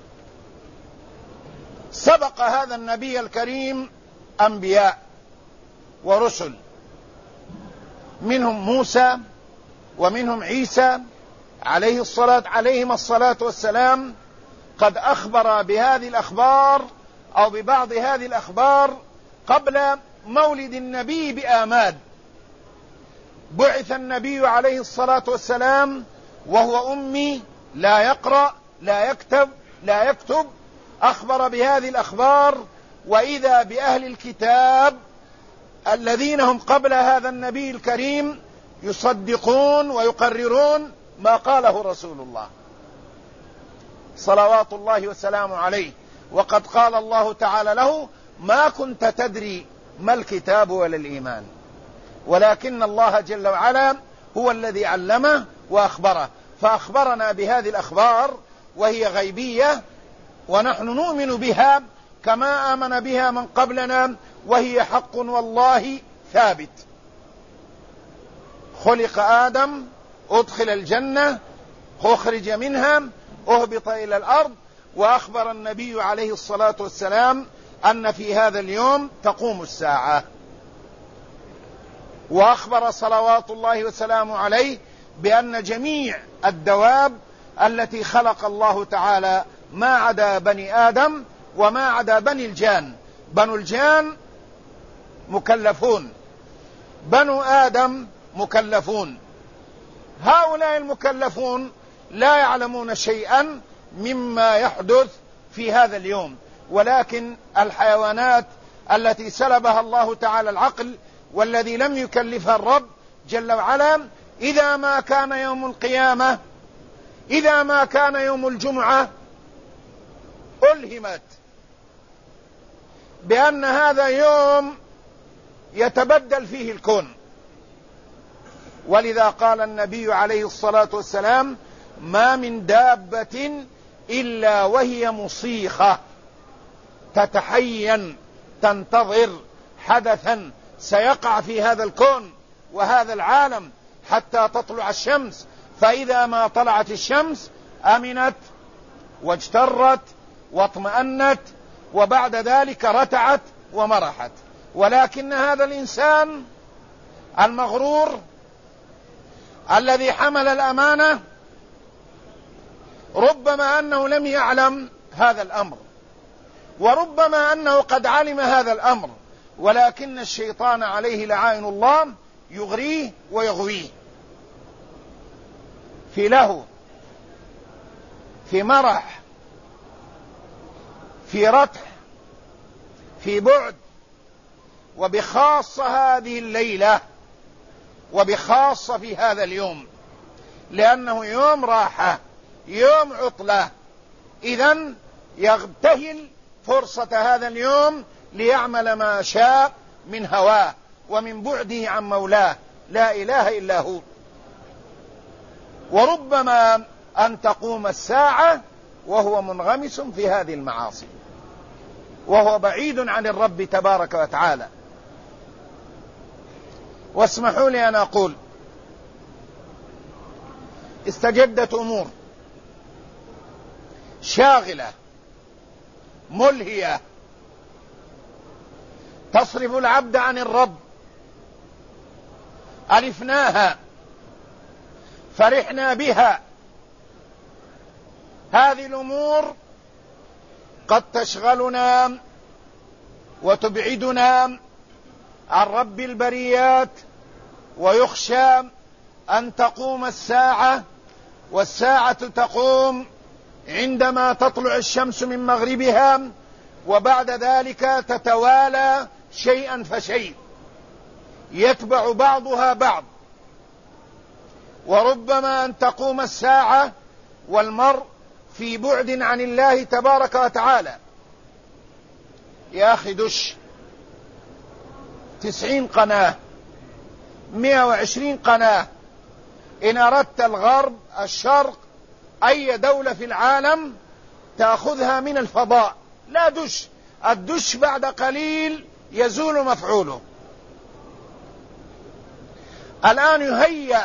سبق هذا النبي الكريم أنبياء ورسل، منهم موسى ومنهم عيسى عليه الصلاة عليهم الصلاة والسلام، قد أخبر بهذه الأخبار أو ببعض هذه الأخبار قبل مولد النبي بآماد. بعث النبي عليه الصلاة والسلام وهو أمي، لا يقرأ لا يكتب لا يكتب أخبر بهذه الأخبار، وإذا بأهل الكتاب الذين هم قبل هذا النبي الكريم يصدقون ويقررون ما قاله رسول الله صلوات الله وسلامه عليه. وقد قال الله تعالى له: ما كنت تدري ما الكتاب ولا الإيمان، ولكن الله جل وعلا هو الذي علمه وأخبره، فأخبرنا بهذه الأخبار وهي غيبية، ونحن نؤمن بها كما آمن بها من قبلنا، وهي حق والله ثابت. خلق آدم، أدخل الجنة، أخرج منها، أهبط إلى الأرض، وأخبر النبي عليه الصلاة والسلام أن في هذا اليوم تقوم الساعة، وأخبر صلوات الله وسلامه عليه بأن جميع الدواب التي خلق الله تعالى ما عدا بني آدم وما عدا بني الجان. بنو الجان مكلفون، بنو آدم مكلفون. هؤلاء المكلفون لا يعلمون شيئا مما يحدث في هذا اليوم، ولكن الحيوانات التي سلبها الله تعالى العقل والذي لم يكلفها الرب جل وعلا، إذا ما كان يوم القيامة، إذا ما كان يوم الجمعة، ألهمت بأن هذا يوم يتبدل فيه الكون. ولذا قال النبي عليه الصلاة والسلام: ما من دابة إلا وهي مصيخة تتحين تنتظر حدثا سيقع في هذا الكون وهذا العالم حتى تطلع الشمس، فإذا ما طلعت الشمس أمنت واجترت واطمأنت، وبعد ذلك رتعت ومرحت. ولكن هذا الإنسان المغرور الذي حمل الأمانة ربما أنه لم يعلم هذا الأمر، وربما أنه قد علم هذا الأمر، ولكن الشيطان عليه لعائن الله يغريه ويغويه في لهو، في مرح، في رتح، في بعد. وبخاصة هذه الليلة، وبخاصة في هذا اليوم، لأنه يوم راحة، يوم عطلة، إذن يغتهل فرصة هذا اليوم ليعمل ما شاء من هواه ومن بعده عن مولاه لا إله إلا هو. وربما أن تقوم الساعة وهو منغمس في هذه المعاصي، وهو بعيد عن الرب تبارك وتعالى. واسمحوا لي أن أقول: استجدت أمور شاغلة ملهية تصرف العبد عن الرب، ألفناها، فرحنا بها. هذه الأمور قد تشغلنا وتبعدنا عن رب البريات، ويخشى أن تقوم الساعة، والساعة تقوم عندما تطلع الشمس من مغربها، وبعد ذلك تتوالى شيئا فشيء، يتبع بعضها بعض. وربما أن تقوم الساعة والمرء في بعد عن الله تبارك وتعالى. يا أخي دش تسعين قناة، مئة وعشرين قناة، إن أردت الغرب الشرق أي دولة في العالم تأخذها من الفضاء، لا دش. الدش بعد قليل يزول مفعوله. الآن يهيأ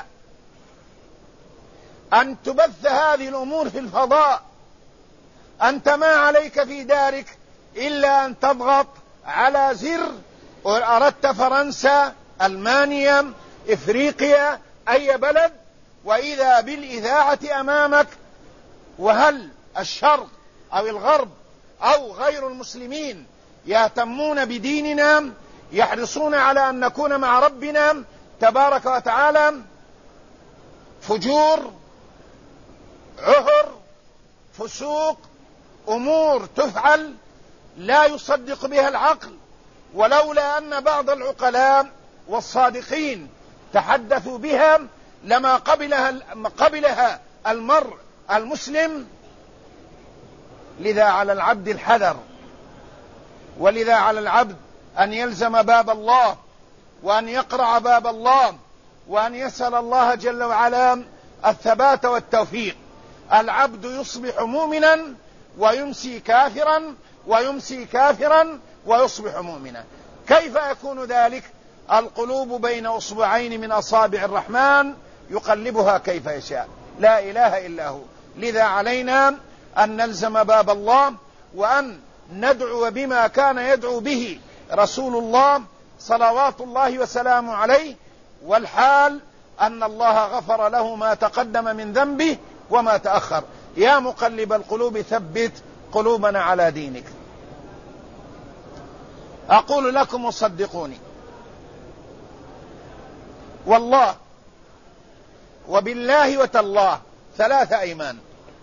أن تبث هذه الأمور في الفضاء، أنت ما عليك في دارك إلا أن تضغط على زر، وأردت فرنسا، ألمانيا، إفريقيا، أي بلد، وإذا بالإذاعة أمامك. وهل الشرق أو الغرب أو غير المسلمين يهتمون بديننا، يحرصون على أن نكون مع ربنا تبارك وتعالى؟ فجور، عهر، فسوق، أمور تفعل لا يصدق بها العقل، ولولا أن بعض العقلاء والصادقين تحدثوا بها لما قبلها, قبلها المرء المسلم. لذا على العبد الحذر، ولذا على العبد أن يلزم باب الله، وأن يقرع باب الله، وأن يسأل الله جل وعلا الثبات والتوفيق. العبد يصبح مؤمنا ويمسي كافرا، ويمسي كافرا ويصبح مؤمنا. كيف يكون ذلك؟ القلوب بين أصبعين من أصابع الرحمن يقلبها كيف يشاء، لا إله إلا هو. لذا علينا أن نلزم باب الله، وأن ندعو بما كان يدعو به رسول الله صلوات الله وسلامه عليه، والحال أن الله غفر له ما تقدم من ذنبه وما تأخر. يا مقلب القلوب ثبت قلوبنا على دينك. أقول لكم وصدقوني، والله وبالله وتالله ثلاث أيمان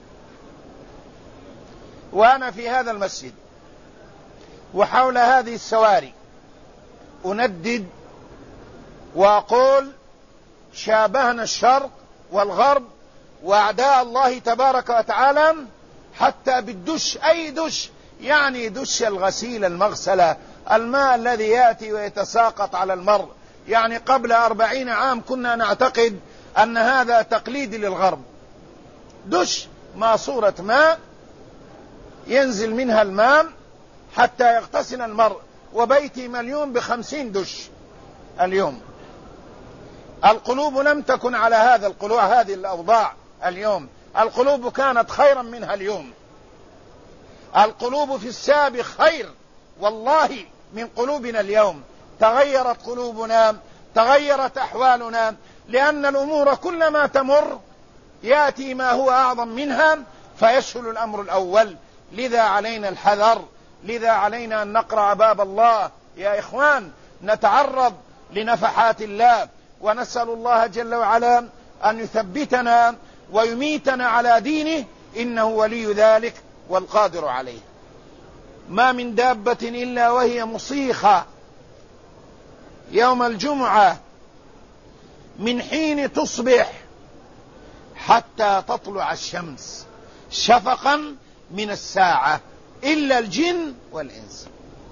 وأنا في هذا المسجد وحول هذه السواري أندد وأقول شابهنا الشرق والغرب وأعداء الله تبارك وتعالى حتى بالدش، أي دش يعني دش الغسيل المغسلة، الماء الذي يأتي ويتساقط على المرء. يعني قبل أربعين عام كنا نعتقد أن هذا تقليد للغرب، دش ماسورة ماء ينزل منها الماء حتى يغتسل المرء، وبيتي مليون بخمسين دش اليوم. القلوب لم تكن على هذا القلوب هذه الأوضاع اليوم، القلوب كانت خيرا منها اليوم. القلوب في السابق خير والله من قلوبنا اليوم. تغيرت قلوبنا، تغيرت أحوالنا، لأن الأمور كلما تمر يأتي ما هو أعظم منها فيسهل الأمر الأول. لذا علينا الحذر، لذا علينا أن نقرع باب الله. يا إخوان، نتعرض لنفحات الله ونسأل الله جل وعلا أن يثبتنا ويميتنا على دينه، إنه ولي ذلك والقادر عليه. ما من دابة إلا وهي مصيخة يوم الجمعة من حين تصبح حتى تطلع الشمس شفقا من الساعة، إلا الجن والإنس.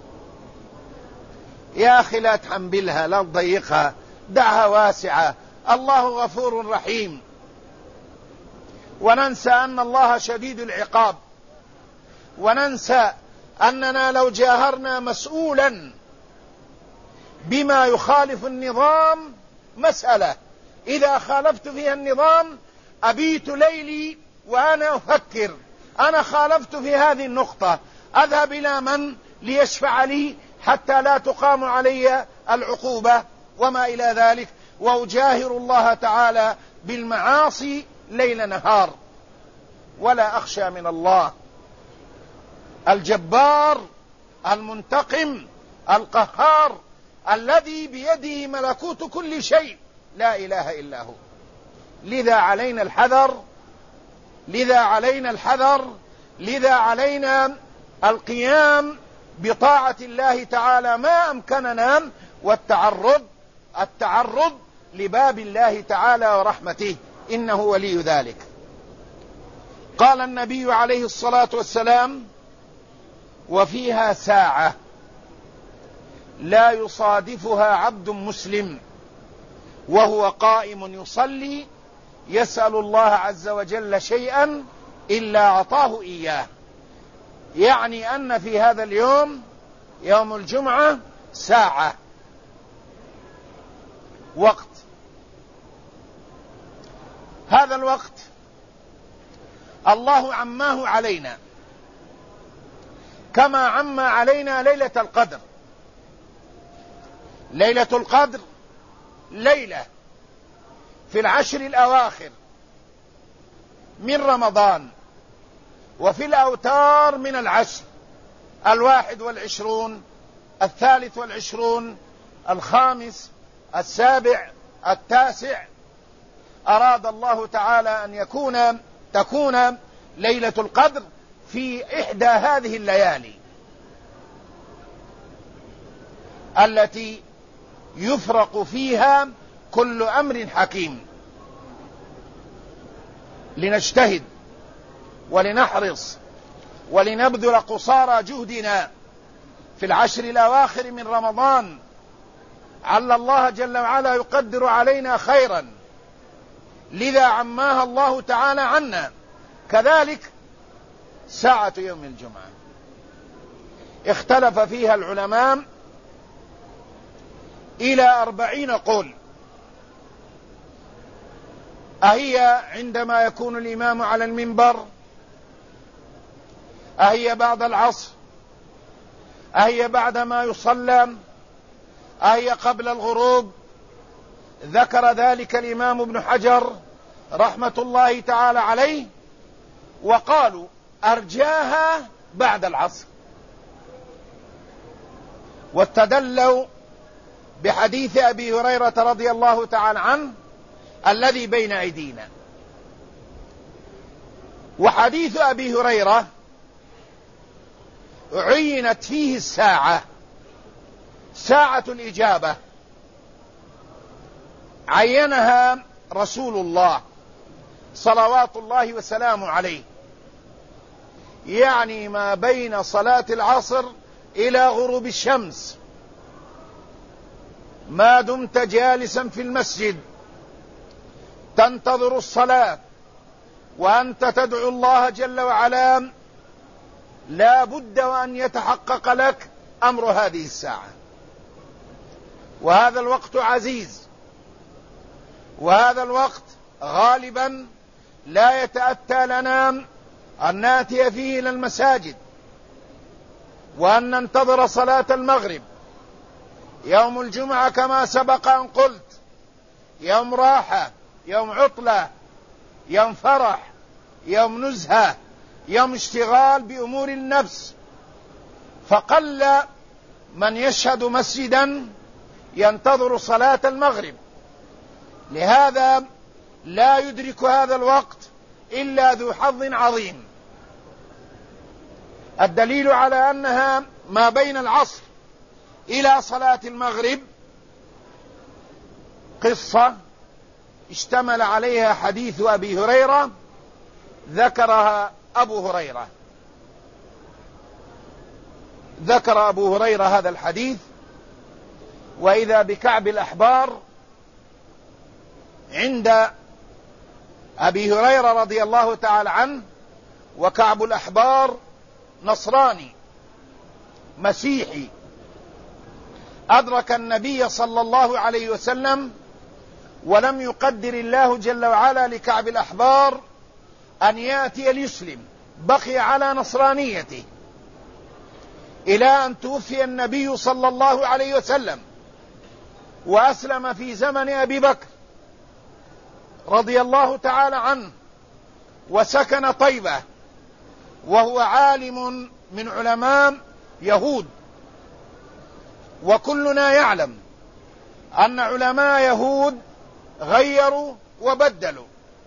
يا أخي لا تحنبلها، لا تضيقها، دعها واسعة. الله غفور رحيم، وننسى أن الله شديد العقاب، وننسى أننا لو جاهرنا مسؤولا بما يخالف النظام مسألة، إذا خالفت فيها النظام أبيت ليلي وأنا أفكر أنا خالفت في هذه النقطة، أذهب إلى من ليشفع لي حتى لا تقام علي العقوبة وما إلى ذلك، وأجاهر الله تعالى بالمعاصي ليل نهار. ولا أخشى من الله الجبار المنتقم القهار الذي بيده ملكوت كل شيء، لا إله إلا هو. لذا علينا الحذر، لذا علينا الحذر، لذا علينا القيام بطاعة الله تعالى ما أمكننا، والتعرض التعرض لباب الله تعالى ورحمته، إنه ولي ذلك. قال النبي عليه الصلاة والسلام: وفيها ساعة لا يصادفها عبد مسلم وهو قائم يصلي يسأل الله عز وجل شيئا إلا أعطاه إياه. يعني أن في هذا اليوم يوم الجمعة ساعة، وقت. هذا الوقت الله عماه علينا كما عم علينا ليلة القدر. ليلة القدر ليلة في العشر الأواخر من رمضان، وفي الأوتار من العشر، الواحد والعشرون، الثالث والعشرون، الخامس، السابع، التاسع. أراد الله تعالى أن يكون تكون ليلة القدر في إحدى هذه الليالي التي يفرق فيها كل أمر حكيم، لنجتهد ولنحرص ولنبذل قصارى جهدنا في العشر الأواخر من رمضان، عل الله جل وعلا يقدر علينا خيرا، لذا عماها الله تعالى عنا. كذلك ساعة يوم الجمعة اختلف فيها العلماء إلى أربعين قول. أهي عندما يكون الإمام على المنبر؟ أهي بعد العصر؟ أهي بعدما يصلى؟ أهي قبل الغروب؟ ذكر ذلك الإمام ابن حجر رحمة الله تعالى عليه، وقالوا أرجاها بعد العصر، واستدلوا بحديث أبي هريرة رضي الله تعالى عنه الذي بين أيدينا. وحديث أبي هريرة عينت فيه الساعة، ساعة الإجابة، عينها رسول الله صلوات الله وسلامه عليه، يعني ما بين صلاة العصر إلى غروب الشمس، ما دمت جالسا في المسجد تنتظر الصلاة وأنت تدعو الله جل وعلا، لا بد وأن يتحقق لك أمر هذه الساعة. وهذا الوقت عزيز، وهذا الوقت غالبا لا يتأتى لنا أن نأتي فيه إلى المساجد وأن ننتظر صلاة المغرب. يوم الجمعة كما سبق أن قلت يوم راحة، يوم عطلة، يوم فرح، يوم نزهة، يوم اشتغال بأمور النفس، فقل من يشهد مسجدا ينتظر صلاة المغرب. لهذا لا يدرك هذا الوقت إلا ذو حظ عظيم. الدليل على أنها ما بين العصر إلى صلاة المغرب قصة اشتمل عليها حديث أبي هريرة ذكرها أبو هريرة. ذكر أبو هريرة هذا الحديث، وإذا بكعب الأحبار عند أبي هريرة رضي الله تعالى عنه، وكعب الأحبار نصراني مسيحي، أدرك النبي صلى الله عليه وسلم، ولم يقدر الله جل وعلا لكعب الأحبار أن يأتي ليسلم، بقي على نصرانيته إلى أن توفي النبي صلى الله عليه وسلم، وأسلم في زمن أبي بكر رضي الله تعالى عنه، وسكن طيبة، وهو عالم من علماء يهود. وكلنا يعلم أن علماء يهود غيروا وبدلوا،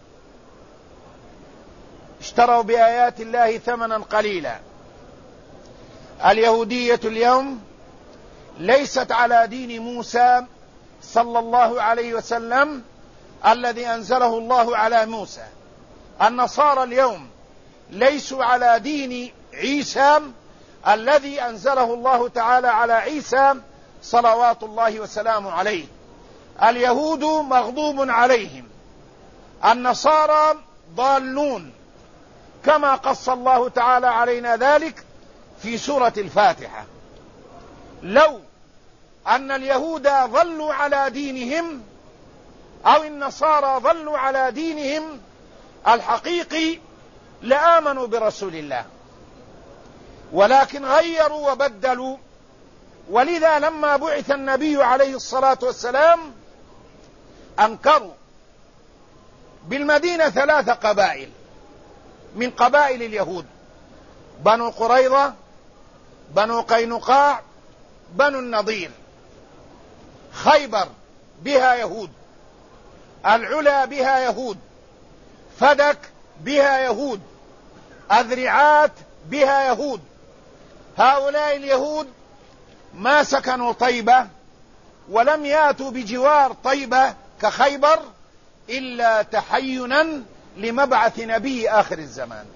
اشتروا بآيات الله ثمنا قليلا. اليهودية اليوم ليست على دين موسى صلى الله عليه وسلم الذي أنزله الله على موسى. النصارى اليوم ليسوا على دين عيسى الذي أنزله الله تعالى على عيسى صلوات الله وسلامه عليه. اليهود مغضوب عليهم، النصارى ضالون، كما قص الله تعالى علينا ذلك في سورة الفاتحة. لو أن اليهود ظلوا على دينهم أو النصارى ظلوا على دينهم الحقيقي لآمنوا برسول الله، ولكن غيروا وبدلوا. ولذا لما بعث النبي عليه الصلاة والسلام أنكروا بالمدينة ثلاث قبائل من قبائل اليهود: بنو قريظة، بنو قينقاع، بنو النضير. خيبر بها يهود، العلا بها يهود، فدك بها يهود، أذرعات بها يهود. هؤلاء اليهود ما سكنوا طيبة ولم يأتوا بجوار طيبة كخيبر إلا تحينا لمبعث نبي آخر الزمان،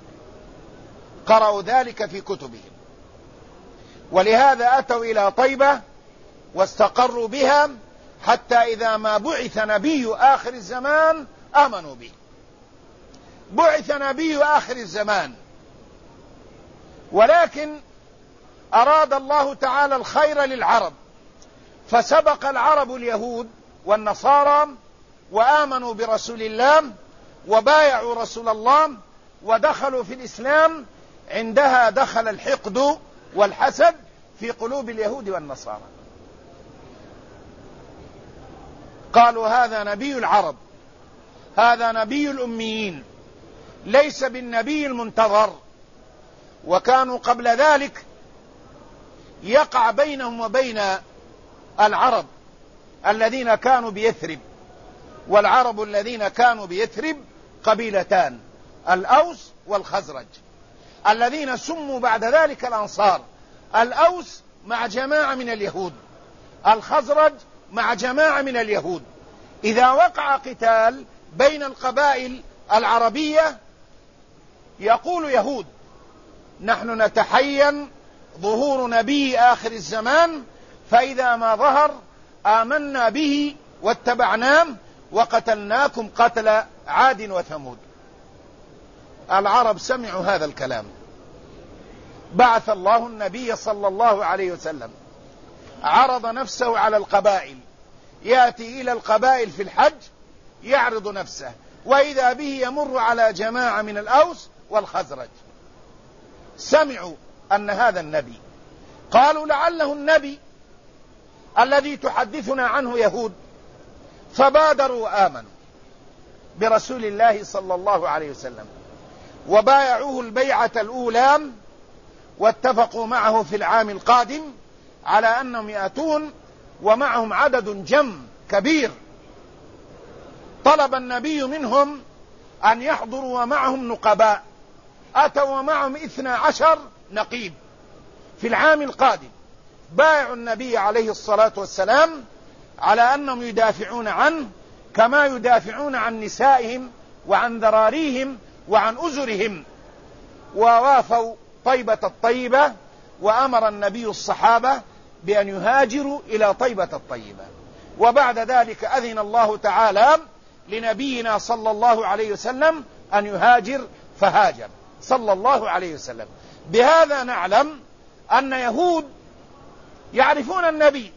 قرأوا ذلك في كتبهم، ولهذا أتوا إلى طيبة واستقروا بها حتى إذا ما بعث نبي آخر الزمان آمنوا به. بعث نبي آخر الزمان، ولكن أراد الله تعالى الخير للعرب، فسبق العرب اليهود والنصارى وآمنوا برسول الله وبايعوا رسول الله ودخلوا في الإسلام. عندها دخل الحقد والحسد في قلوب اليهود والنصارى، قالوا هذا نبي العرب، هذا نبي الأميين، ليس بالنبي المنتظر. وكانوا قبل ذلك يقع بينهم وبين العرب الذين كانوا بيثرب، والعرب الذين كانوا بيثرب قبيلتان، الأوس والخزرج، الذين سموا بعد ذلك الأنصار. الأوس مع جماعة من اليهود، الخزرج مع جماعة من اليهود. إذا وقع قتال بين القبائل العربية يقول يهود نحن نتحين ظهور نبي آخر الزمان، فإذا ما ظهر آمنا به واتبعناه وقتلناكم قتل عاد وثمود. العرب سمعوا هذا الكلام، بعث الله النبي صلى الله عليه وسلم، عرض نفسه على القبائل، يأتي إلى القبائل في الحج يعرض نفسه، وإذا به يمر على جماعة من الأوس والخزرج، سمعوا أن هذا النبي، قالوا لعله النبي الذي تحدثنا عنه يهود، فبادروا وآمنوا برسول الله صلى الله عليه وسلم وبايعوه البيعة الأولى، واتفقوا معه في العام القادم على أنهم يأتون ومعهم عدد جم كبير. طلب النبي منهم أن يحضروا ومعهم نقباء، أتوا ومعهم اثنى عشر نقيب في العام القادم. بايعوا النبي عليه الصلاة والسلام على أنهم يدافعون عنه كما يدافعون عن نسائهم وعن ذراريهم وعن أزرهم، ووافوا طيبة الطيبة، وأمر النبي الصحابة بأن يهاجروا إلى طيبة الطيبة. وبعد ذلك أذن الله تعالى لنبينا صلى الله عليه وسلم أن يهاجر، فهاجر صلى الله عليه وسلم. بهذا نعلم أن يهود يعرفون النبي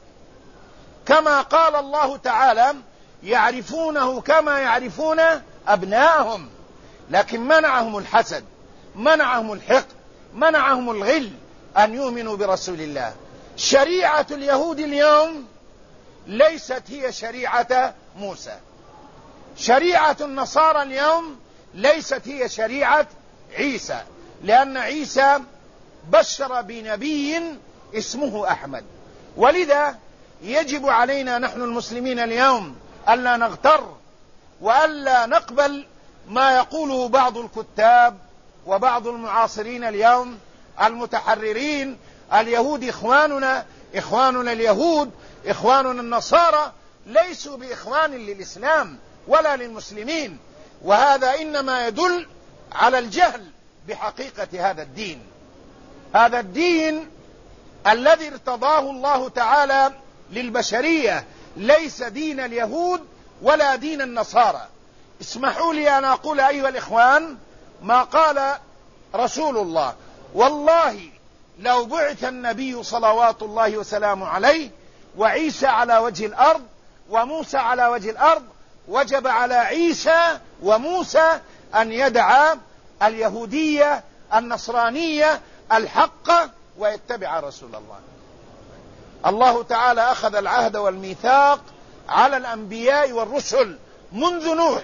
كما قال الله تعالى يعرفونه كما يعرفون أبناءهم، لكن منعهم الحسد، منعهم الحقد، منعهم الغل أن يؤمنوا برسول الله. شريعة اليهود اليوم ليست هي شريعة موسى، شريعة النصارى اليوم ليست هي شريعة عيسى، لأن عيسى بشر بنبي اسمه أحمد. ولذا يجب علينا نحن المسلمين اليوم ألا نغتر وألا نقبل ما يقوله بعض الكتاب وبعض المعاصرين اليوم المتحررين، اليهود إخواننا، إخواننا اليهود، إخواننا النصارى، ليسوا بإخوان للإسلام ولا للمسلمين. وهذا إنما يدل على الجهل بحقيقة هذا الدين. هذا الدين الذي ارتضاه الله تعالى للبشرية ليس دين اليهود ولا دين النصارى. اسمحوا لي أن أقول أيها الإخوان ما قال رسول الله: والله لو بعث النبي صلوات الله وسلامه عليه وعيسى على وجه الأرض وموسى على وجه الأرض، وجب على عيسى وموسى أن يدعا اليهودية النصرانية الحق ويتبع رسول الله. الله تعالى أخذ العهد والميثاق على الأنبياء والرسل منذ نوح: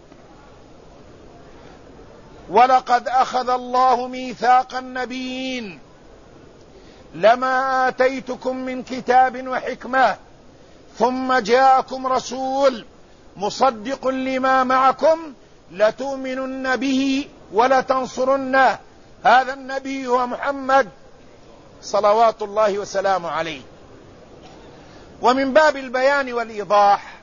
ولقد أخذ الله ميثاق النبيين لما آتيتكم من كتاب وحكمة ثم جاءكم رسول مصدق لما معكم لتؤمنن به ولتنصرنه هذا النبي هو محمد صلوات الله وسلامه عليه. ومن باب البيان والإيضاح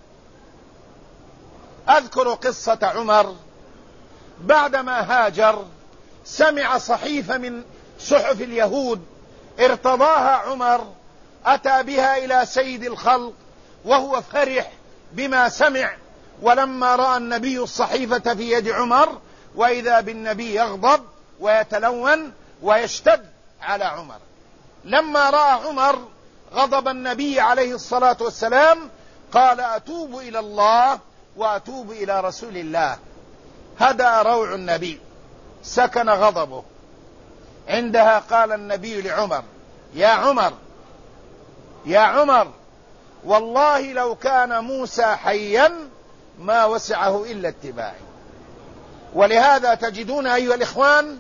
أذكر قصة عمر بعدما هاجر، سمع صحيفة من صحف اليهود ارتضاها عمر، أتى بها إلى سيد الخلق وهو فرح بما سمع. ولما رأى النبي الصحيفة في يد عمر وإذا بالنبي يغضب ويتلون ويشتد على عمر. لما رأى عمر غضب النبي عليه الصلاة والسلام قال أتوب إلى الله وأتوب إلى رسول الله. هدأ روع النبي، سكن غضبه. عندها قال النبي لعمر: يا عمر يا عمر والله لو كان موسى حيا ما وسعه إلا اتباعي. ولهذا تجدون أيها الإخوان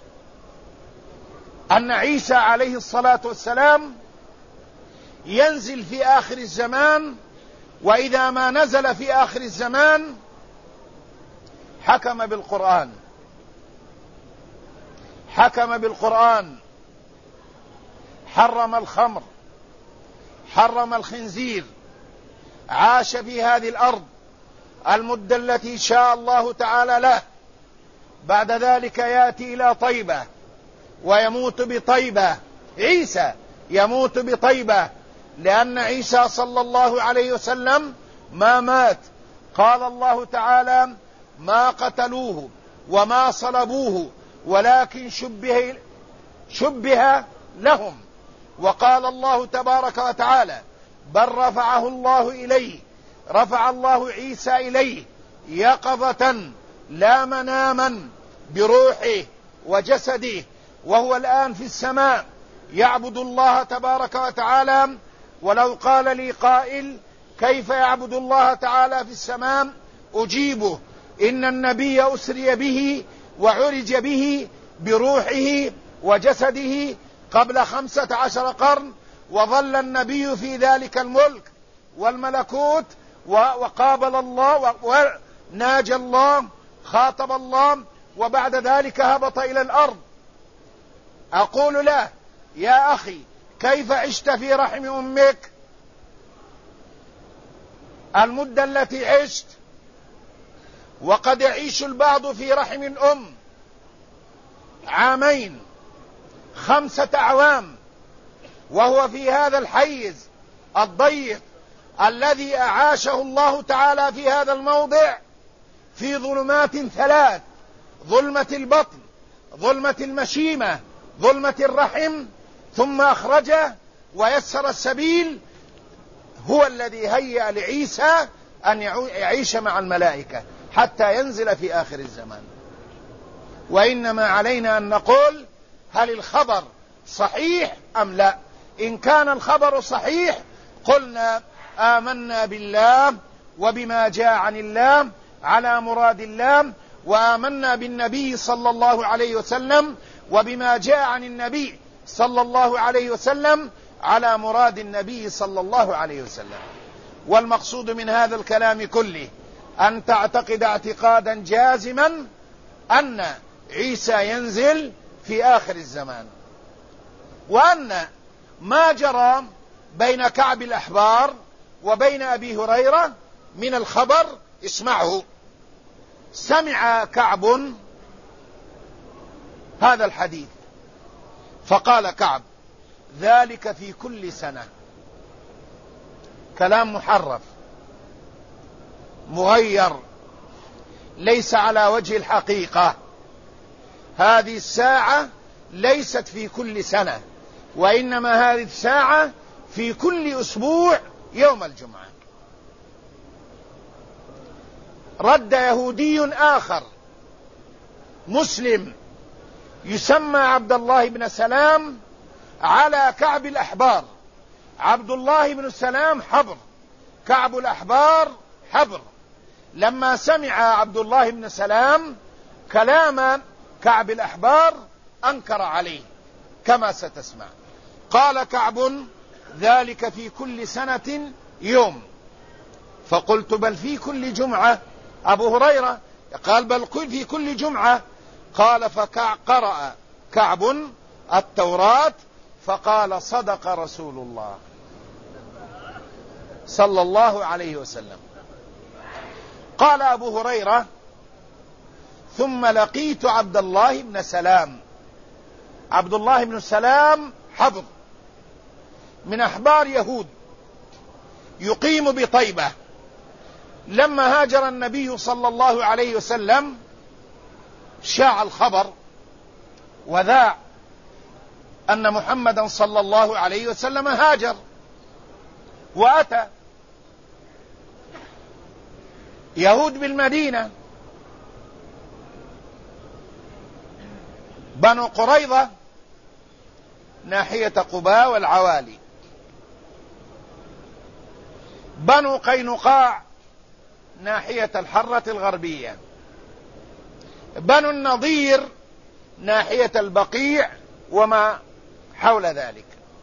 أن عيسى عليه الصلاة والسلام ينزل في آخر الزمان، وإذا ما نزل في آخر الزمان حكم بالقرآن حكم بالقرآن حرم الخمر، حرم الخنزير، عاش في هذه الأرض المدة التي شاء الله تعالى له. بعد ذلك يأتي إلى طيبة ويموت بطيبة. عيسى يموت بطيبة لأن عيسى صلى الله عليه وسلم ما مات. قال الله تعالى: ما قتلوه وما صلبوه ولكن شبه, شبه لهم. وقال الله تبارك وتعالى: بل رفعه الله إليه، رفع الله عيسى إليه يقظة لا مناما بروحه وجسده، وهو الآن في السماء يعبد الله تبارك وتعالى. ولو قال لي قائل: كيف يعبد الله تعالى في السماء؟ أجيبه: إن النبي أسري به وعرج به بروحه وجسده قبل خمسة عشر قرن، وظل النبي في ذلك الملك والملكوت، وقابل الله وناجى الله، خاطب الله، وبعد ذلك هبط إلى الأرض. أقول له: يا أخي كيف عشت في رحم أمك المدة التي عشت؟ وقد يعيش البعض في رحم الأم عامين، خمسة أعوام، وهو في هذا الحيز الضيق الذي أعاشه الله تعالى في هذا الموضع في ظلمات ثلاث: ظلمة البطن، ظلمة المشيمة، ظلمة الرحم، ثم أخرجه ويسر السبيل. هو الذي هيأ لعيسى أن يعيش مع الملائكة حتى ينزل في آخر الزمان. وإنما علينا أن نقول: هل الخبر صحيح أم لا؟ إن كان الخبر صحيح قلنا آمنا بالله وبما جاء عن الله على مراد الله، وآمنا بالنبي صلى الله عليه وسلم وبما جاء عن النبي صلى الله عليه وسلم على مراد النبي صلى الله عليه وسلم. والمقصود من هذا الكلام كله أن تعتقد اعتقادا جازما أن عيسى ينزل في آخر الزمان، وأن ما جرى بين كعب الأحبار وبين أبي هريرة من الخبر اسمعه. سمع كعب هذا الحديث فقال كعب: ذلك في كل سنة. كلام محرف مغير ليس على وجه الحقيقة. هذه الساعة ليست في كل سنة، وإنما هذه الساعة في كل أسبوع يوم الجمعة. رد يهودي آخر مسلم يسمى عبد الله بن سلام على كعب الأحبار. عبد الله بن سلام حبر، كعب الأحبار حبر. لما سمع عبد الله بن سلام كلام كعب الأحبار أنكر عليه كما ستسمع. قال كعب: ذلك في كل سنة يوم. فقلت: بل في كل جمعة. أبو هريرة قال: بل في كل جمعة. قال فقرأ كعب التوراة فقال صدق رسول الله صلى الله عليه وسلم. قال أبو هريرة ثم لقيت عبد الله بن سلام. عبد الله بن سلام حبر من أحبار يهود يقيم بطيبة. لما هاجر النبي صلى الله عليه وسلم شاع الخبر وذاع أن محمدا صلى الله عليه وسلم هاجر وأتى. يهود بالمدينة بنو قريظة ناحية قباء والعوالي، بنو قينقاع ناحية الحرة الغربية، بنو النضير ناحية البقيع وما حول ذلك.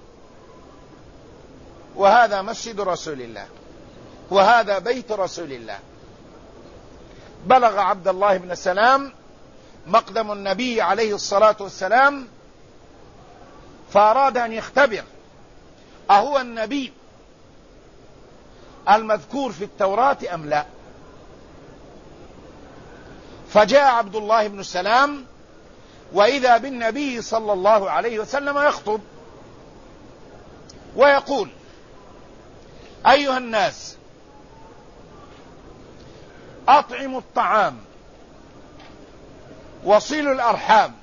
وهذا مسجد رسول الله وهذا بيت رسول الله. بلغ عبد الله بن سلام مقدم النبي عليه الصلاة والسلام فأراد أن يختبر أهو النبي المذكور في التوراة أم لا. فجاء عبد الله بن سلام وإذا بالنبي صلى الله عليه وسلم يخطب ويقول أيها الناس أطعموا الطعام وصلوا الأرحام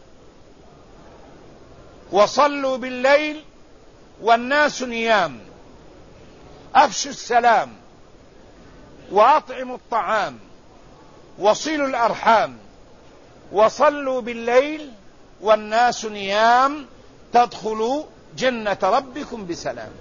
وصلوا بالليل والناس نيام، أفشوا السلام وأطعموا الطعام وصلوا الأرحام وصلوا بالليل والناس نيام تدخلوا جنة ربكم بسلام.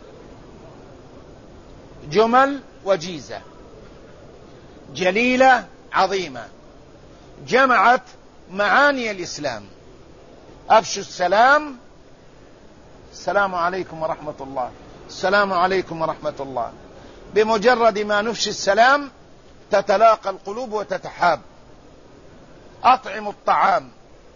جمل وجيزة جليلة عظيمة جمعت معاني الإسلام. أفشوا السلام، السلام عليكم ورحمة الله، السلام عليكم ورحمة الله. بمجرد ما نفشي السلام تتلاقى القلوب وتتحاب. أطعموا الطعام،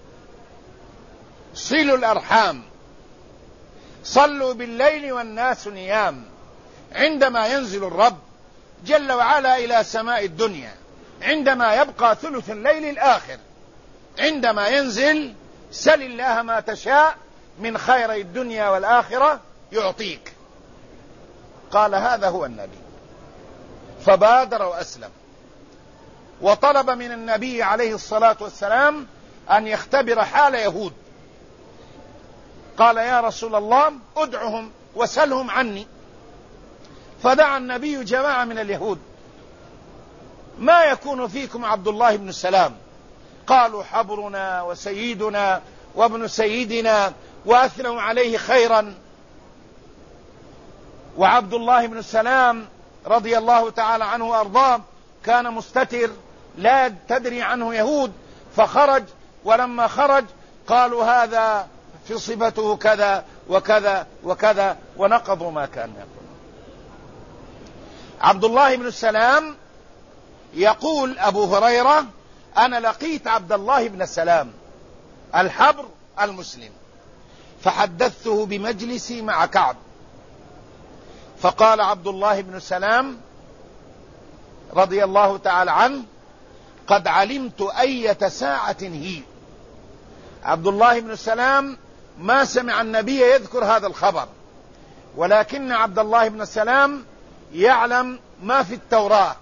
صلوا الأرحام، صلوا بالليل والناس نيام. عندما ينزل الرب جل وعلا إلى سماء الدنيا عندما يبقى ثلث الليل الآخر، عندما ينزل سل الله ما تشاء من خير الدنيا والآخرة يعطيك. قال هذا هو النبي، فبادر وأسلم وطلب من النبي عليه الصلاة والسلام أن يختبر حال يهود. قال يا رسول الله ادعهم وسلهم عني. فدعا النبي جماعة من اليهود. ما يكون فيكم عبد الله بن سلام؟ قالوا حبرنا وسيدنا وابن سيدنا، وأثنوا عليه خيرا. وعبد الله بن سلام رضي الله تعالى عنه وأرضاه كان مستتر لا تدري عنه يهود، فخرج، ولما خرج قالوا هذا في صفته كذا وكذا وكذا ونقضوا ما كان يقول. عبد الله بن سلام يقول أبو هريرة أنا لقيت عبد الله بن سلام الحبر المسلم فحدثته بمجلسي مع كعب، فقال عبد الله بن سلام رضي الله تعالى عنه قد علمت أية ساعة هي. عبد الله بن سلام ما سمع النبي يذكر هذا الخبر، ولكن عبد الله بن سلام يعلم ما في التوراة.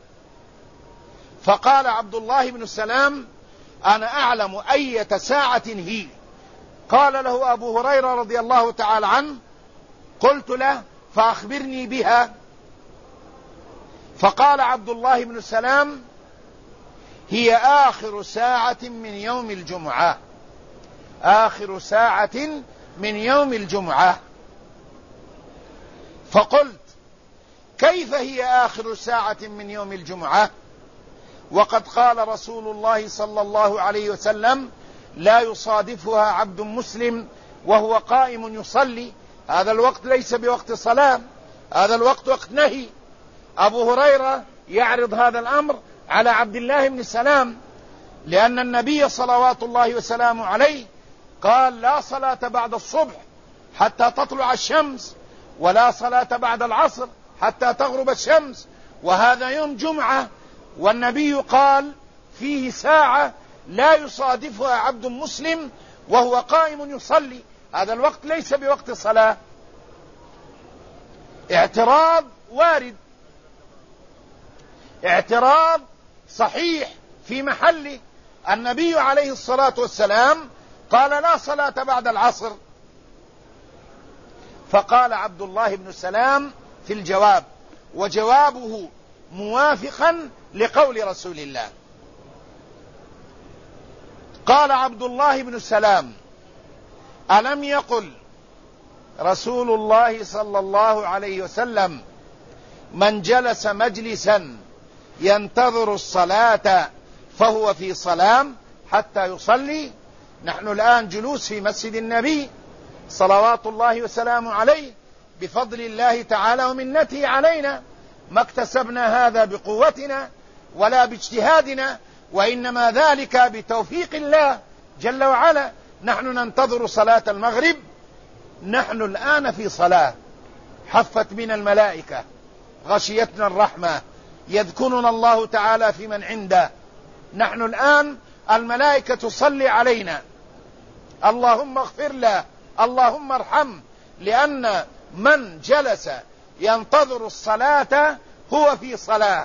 فقال عبد الله بن سلام أنا أعلم أية ساعة هي. قال له أبو هريرة رضي الله تعالى عنه قلت له فأخبرني بها. فقال عبد الله بن سلام هي آخر ساعة من يوم الجمعة، آخر ساعة من يوم الجمعة. فقلت كيف هي آخر ساعة من يوم الجمعة وقد قال رسول الله صلى الله عليه وسلم لا يصادفها عبد مسلم وهو قائم يصلي. هذا الوقت ليس بوقت صلاة، هذا الوقت وقت نهي. أبو هريرة يعرض هذا الأمر على عبد الله بن سلام. لأن النبي صلوات الله وسلامه عليه قال: لا صلاة بعد الصبح حتى تطلع الشمس، ولا صلاة بعد العصر حتى تغرب الشمس، وهذا يوم جمعة، والنبي قال فيه ساعة لا يصادفها عبد مسلم وهو قائم يصلي. هذا الوقت ليس بوقت صلاة. اعتراض وارد، اعتراض صحيح في محله. النبي عليه الصلاة والسلام قال: لا صلاة بعد العصر. فقال عبد الله بن سلام في الجواب، وجوابه موافقا لقول رسول الله، قال عبد الله بن سلام: ألم يقل رسول الله صلى الله عليه وسلم: من جلس مجلسا ينتظر الصلاة فهو في صلاة حتى يصلي؟ نحن الآن جلوس في مسجد النبي صلوات الله وسلامه عليه بفضل الله تعالى ومنته علينا، ما اكتسبنا هذا بقوتنا ولا باجتهادنا، وإنما ذلك بتوفيق الله جل وعلا. نحن ننتظر صلاة المغرب، نحن الآن في صلاة، حفت بنا الملائكة، غشيتنا الرحمة، يذكرنا الله تعالى في من عنده. نحن الآن الملائكة تصلي علينا: اللهم اغفر له، اللهم ارحم، لأن من جلس ينتظر الصلاة هو في صلاة.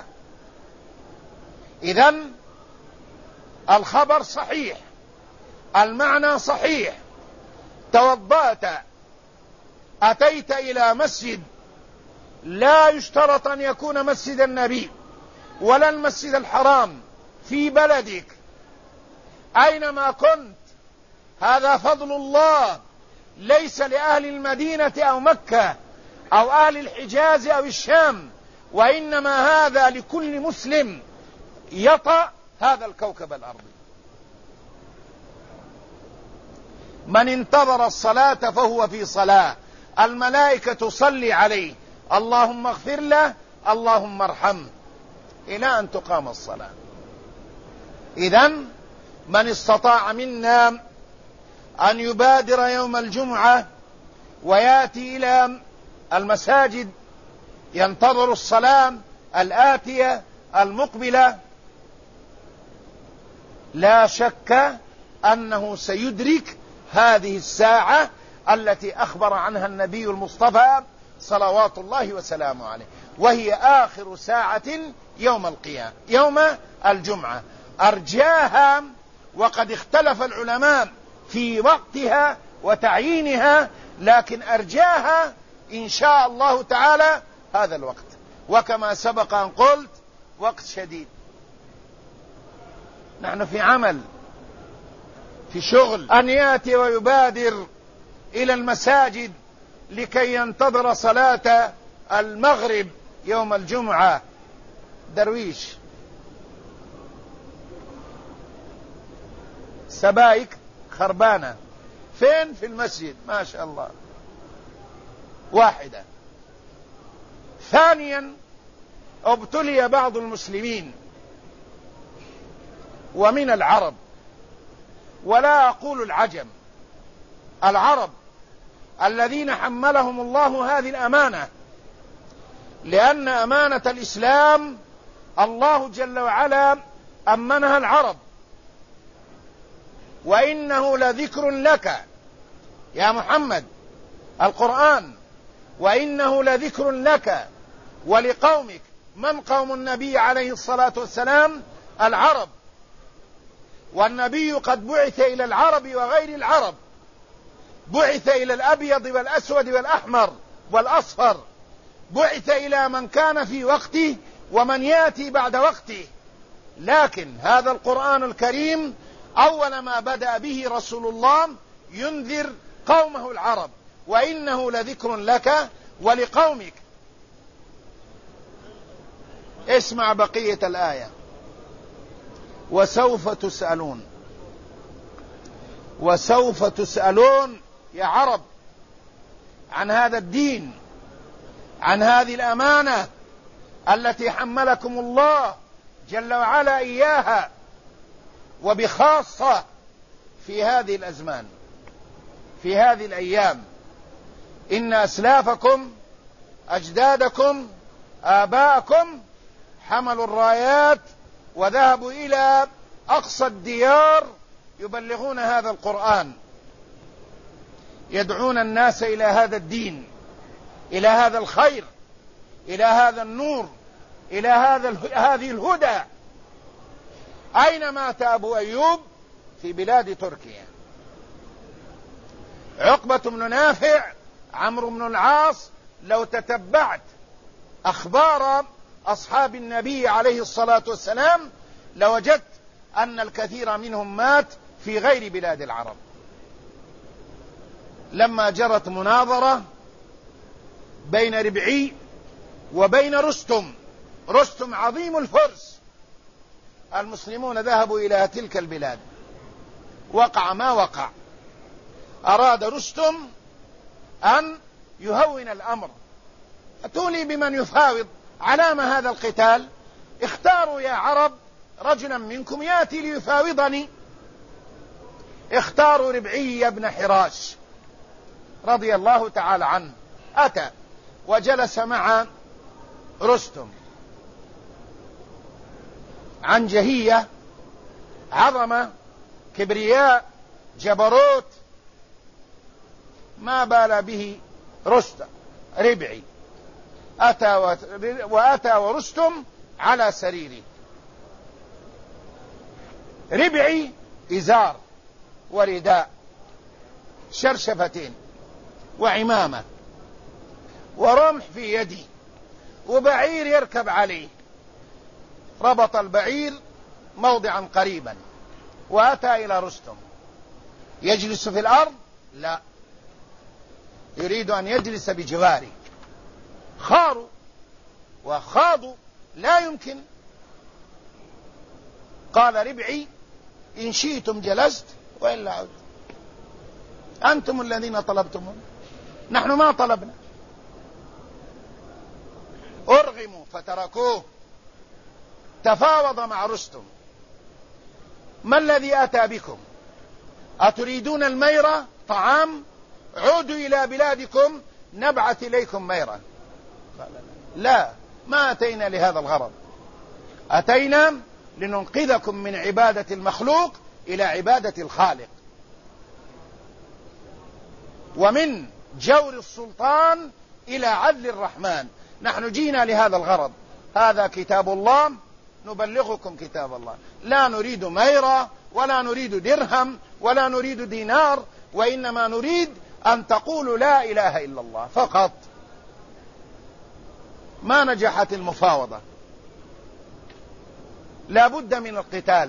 إذن الخبر صحيح، المعنى صحيح. توضأت، أتيت إلى مسجد، لا يشترط أن يكون مسجد النبي ولا المسجد الحرام، في بلدك أينما كنت، هذا فضل الله، ليس لأهل المدينة أو مكة أو أهل الحجاز أو الشام، وإنما هذا لكل مسلم يطأ هذا الكوكب الأرضي. من انتظر الصلاة فهو في صلاة، الملائكة تصلي عليه: اللهم اغفر له، اللهم ارحمه، إلى أن تقام الصلاة. إذن من استطاع منا أن يبادر يوم الجمعة ويأتي إلى المساجد ينتظر الصلاة الآتية المقبلة، لا شك أنه سيدرك هذه الساعة التي أخبر عنها النبي المصطفى صلوات الله وسلامه عليه، وهي آخر ساعة يوم القيامة، يوم الجمعة. أرجاها، وقد اختلف العلماء في وقتها وتعيينها، لكن أرجاها إن شاء الله تعالى هذا الوقت، وكما سبق أن قلت وقت شديد. نحن في عمل، في شغل، أن يأتي ويبادر إلى المساجد لكي ينتظر صلاة المغرب يوم الجمعة. درويش، سبايك خربانة، فين؟ في المسجد، ما شاء الله، واحدة. ثانيا، ابتلي بعض المسلمين ومن العرب، ولا أقول العجم، العرب الذين حملهم الله هذه الأمانة، لأن أمانة الإسلام الله جل وعلا أمنها العرب: وإنه لذكر لك يا محمد، القرآن، وإنه لذكر لك ولقومك. من قوم النبي عليه الصلاة والسلام؟ العرب، والنبي قد بعث إلى العرب وغير العرب، بعث إلى الأبيض والأسود والأحمر والأصفر، بعث إلى من كان في وقته ومن يأتي بعد وقته. لكن هذا القرآن الكريم أول ما بدأ به رسول الله ينذر قومه العرب: وإنه لذكر لك ولقومك. اسمع بقية الآية: وسوف تسألون. وسوف تسألون يا عرب عن هذا الدين، عن هذه الأمانة التي حملكم الله جل وعلا إياها. وبخاصة في هذه الأزمان، في هذه الأيام. إن أسلافكم أجدادكم آباءكم حملوا الرايات وذهبوا إلى أقصى الديار يبلغون هذا القرآن، يدعون الناس إلى هذا الدين، إلى هذا الخير، إلى هذا النور، إلى هذا هذه الهدى. أين مات أبو أيوب؟ في بلاد تركيا. عقبة بن نافع، عمرو بن العاص، لو تتبعت أخبار أصحاب النبي عليه الصلاة والسلام لوجدت أن الكثير منهم مات في غير بلاد العرب. لما جرت مناظرة بين ربعي وبين رستم، رستم عظيم الفرس، المسلمون ذهبوا إلى تلك البلاد، وقع ما وقع. أراد رستم أن يهون الأمر، أتوني بمن يفاوض، علام هذا القتال؟ اختاروا يا عرب رجلا منكم يأتي ليفاوضني. اختاروا ربعي بن حراش رضي الله تعالى عنه، أتى وجلس مع رستم. عنجهية، عظمة، كبرياء، جبروت، ما بال به رستم. ربعي أتى وأتى ورستم على سريره. ربعي إزار ورداء، شرشفتين وعمامة ورمح في يدي، وبعير يركب عليه. ربط البعير موضعا قريبا وأتى إلى رستم. يجلس في الأرض؟ لا، يريد أن يجلس بجواره. خاروا وخاضوا، لا يمكن. قال ربعي: إن شئتم جلست وإلا عدت، أنتم الذين طلبتمون، نحن ما طلبنا. أرغموا فتركوه. تفاوض مع رستم: ما الذي أتى بكم؟ أتريدون الميرة طعام؟ عودوا إلى بلادكم نبعث إليكم ميرة. لا، ما أتينا لهذا الغرض، أتينا لننقذكم من عبادة المخلوق إلى عبادة الخالق، ومن جور السلطان إلى عدل الرحمن. نحن جينا لهذا الغرض، هذا كتاب الله، نبلغكم كتاب الله، لا نريد ميرة ولا نريد درهم ولا نريد دينار، وإنما نريد أن تقولوا لا إله إلا الله فقط. ما نجحت المفاوضة، لا بد من القتال.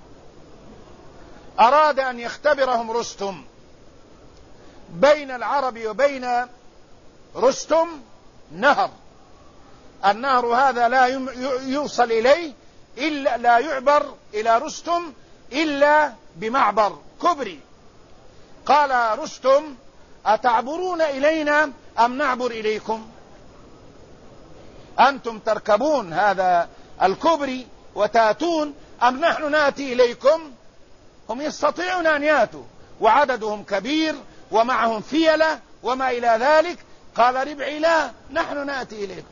أراد أن يختبرهم رستم. بين العرب وبين رستم نهر، النهر هذا لا يوصل إليه إلا، لا يعبر إلى رستم إلا بمعبر كبري. قال رستم: أتعبرون إلينا أم نعبر إليكم؟ أنتم تركبون هذا الكبري وتاتون أم نحن ناتي إليكم؟ هم يستطيعون أن ياتوا وعددهم كبير ومعهم فيلة وما إلى ذلك. قال ربعي: لا، نحن ناتي إليكم.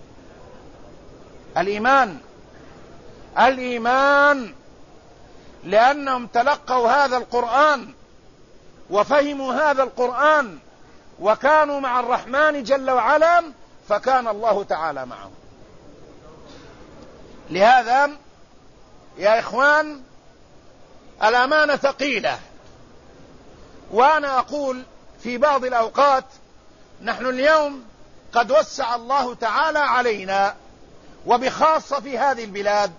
الإيمان، الإيمان، لأنهم تلقوا هذا القرآن وفهموا هذا القرآن وكانوا مع الرحمن جل وعلا، فكان الله تعالى معهم. لهذا يا إخوان الأمانة ثقيلة. وأنا أقول في بعض الأوقات نحن اليوم قد وسع الله تعالى علينا، وبخاصة في هذه البلاد،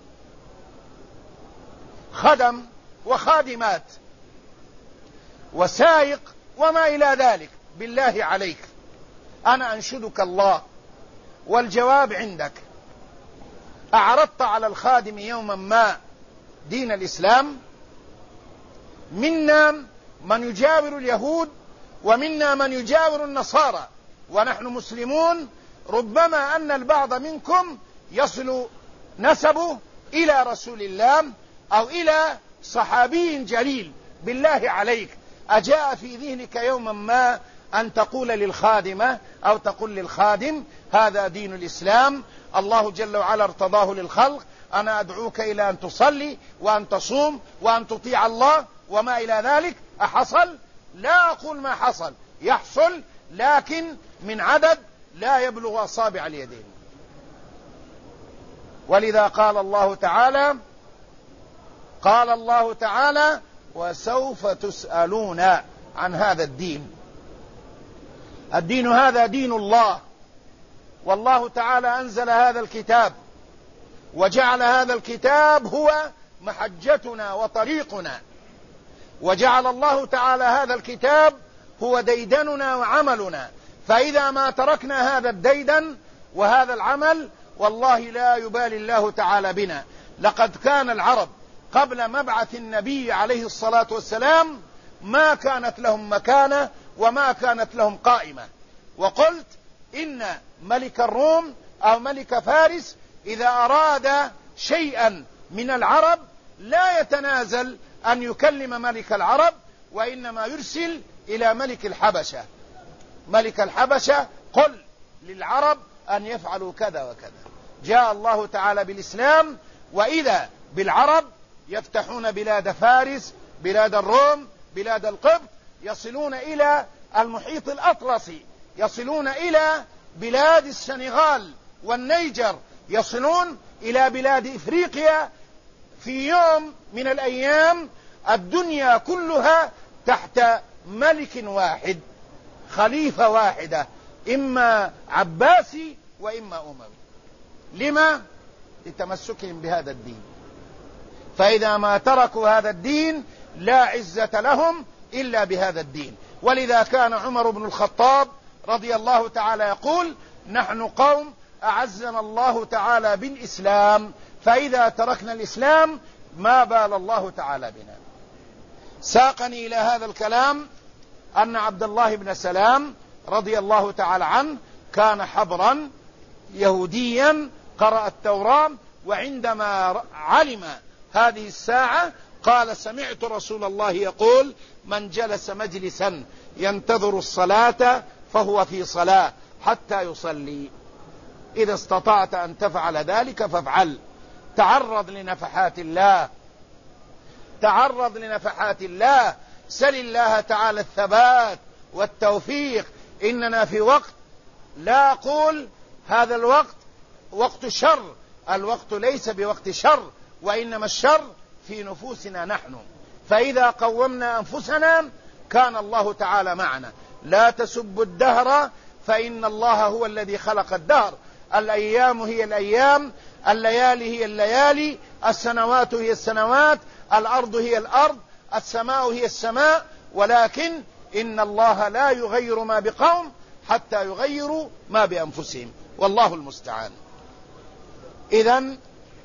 خدم وخادمات وسائق وما إلى ذلك. بالله عليك، أنا أنشدك الله والجواب عندك، أعرضت على الخادم يوما ما دين الإسلام؟ منا من يجاور اليهود ومنا من يجاور النصارى، ونحن مسلمون. ربما أن البعض منكم يصل نسبه إلى رسول الله أو إلى صحابي جليل، بالله عليك أجاء في ذهنك يوما ما أن تقول للخادمة أو تقول للخادم هذا دين الإسلام، الله جل وعلا ارتضاه للخلق، أنا أدعوك إلى أن تصلي وأن تصوم وأن تطيع الله وما إلى ذلك؟ أحصل؟ لا أقول ما حصل، يحصل لكن من عدد لا يبلغ أصابع اليدين. ولذا قال الله تعالى قال الله تعالى وسوف تسألون عن هذا الدين. الدين هذا دين الله، والله تعالى أنزل هذا الكتاب وجعل هذا الكتاب هو محجتنا وطريقنا، وجعل الله تعالى هذا الكتاب هو ديدننا وعملنا، فإذا ما تركنا هذا الديدن وهذا العمل والله لا يبالي الله تعالى بنا. لقد كان العرب قبل مبعث النبي عليه الصلاة والسلام ما كانت لهم مكانة وما كانت لهم قائمة. وقلت إن ملك الروم أو ملك فارس إذا أراد شيئا من العرب لا يتنازل أن يكلم ملك العرب، وإنما يرسل إلى ملك الحبشة، ملك الحبشة قل للعرب أن يفعلوا كذا وكذا. جاء الله تعالى بالإسلام، وإذا بالعرب يفتحون بلاد فارس، بلاد الروم، بلاد القبط، يصلون إلى المحيط الأطلسي، يصلون إلى بلاد السنغال والنيجر، يصلون إلى بلاد إفريقيا. في يوم من الأيام الدنيا كلها تحت ملك واحد، خليفة واحدة، إما عباسي وإما أموي. لما؟ لتمسكهم بهذا الدين. فإذا ما تركوا هذا الدين لا عزة لهم إلا بهذا الدين. ولذا كان عمر بن الخطاب رضي الله تعالى يقول نحن قوم أعزنا الله تعالى بالإسلام، فإذا تركنا الإسلام ما بال الله تعالى بنا. ساقني إلى هذا الكلام أن عبد الله بن سلام رضي الله تعالى عنه كان حبرا يهوديا قرأ التوراة، وعندما علم هذه الساعة قال سمعت رسول الله يقول من جلس مجلسا ينتظر الصلاة فهو في صلاة حتى يصلي، إذا استطعت أن تفعل ذلك فافعل. تعرض لنفحات الله، تعرض لنفحات الله، سل الله تعالى الثبات والتوفيق. إننا في وقت، لا أقول هذا الوقت وقت شر، الوقت ليس بوقت شر، وإنما الشر في نفوسنا نحن. فإذا قومنا أنفسنا كان الله تعالى معنا. لا تسبوا الدهر فإن الله هو الذي خلق الدهر، الأيام هي الأيام، الليالي هي الليالي، السنوات هي السنوات، الأرض هي الأرض، السماء هي السماء، ولكن إن الله لا يغير ما بقوم حتى يغيروا ما بأنفسهم، والله المستعان. إذن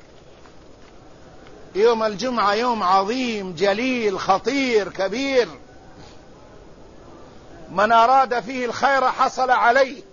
يوم الجمعة يوم عظيم جليل خطير كبير، من أراد فيه الخير حصل عليه،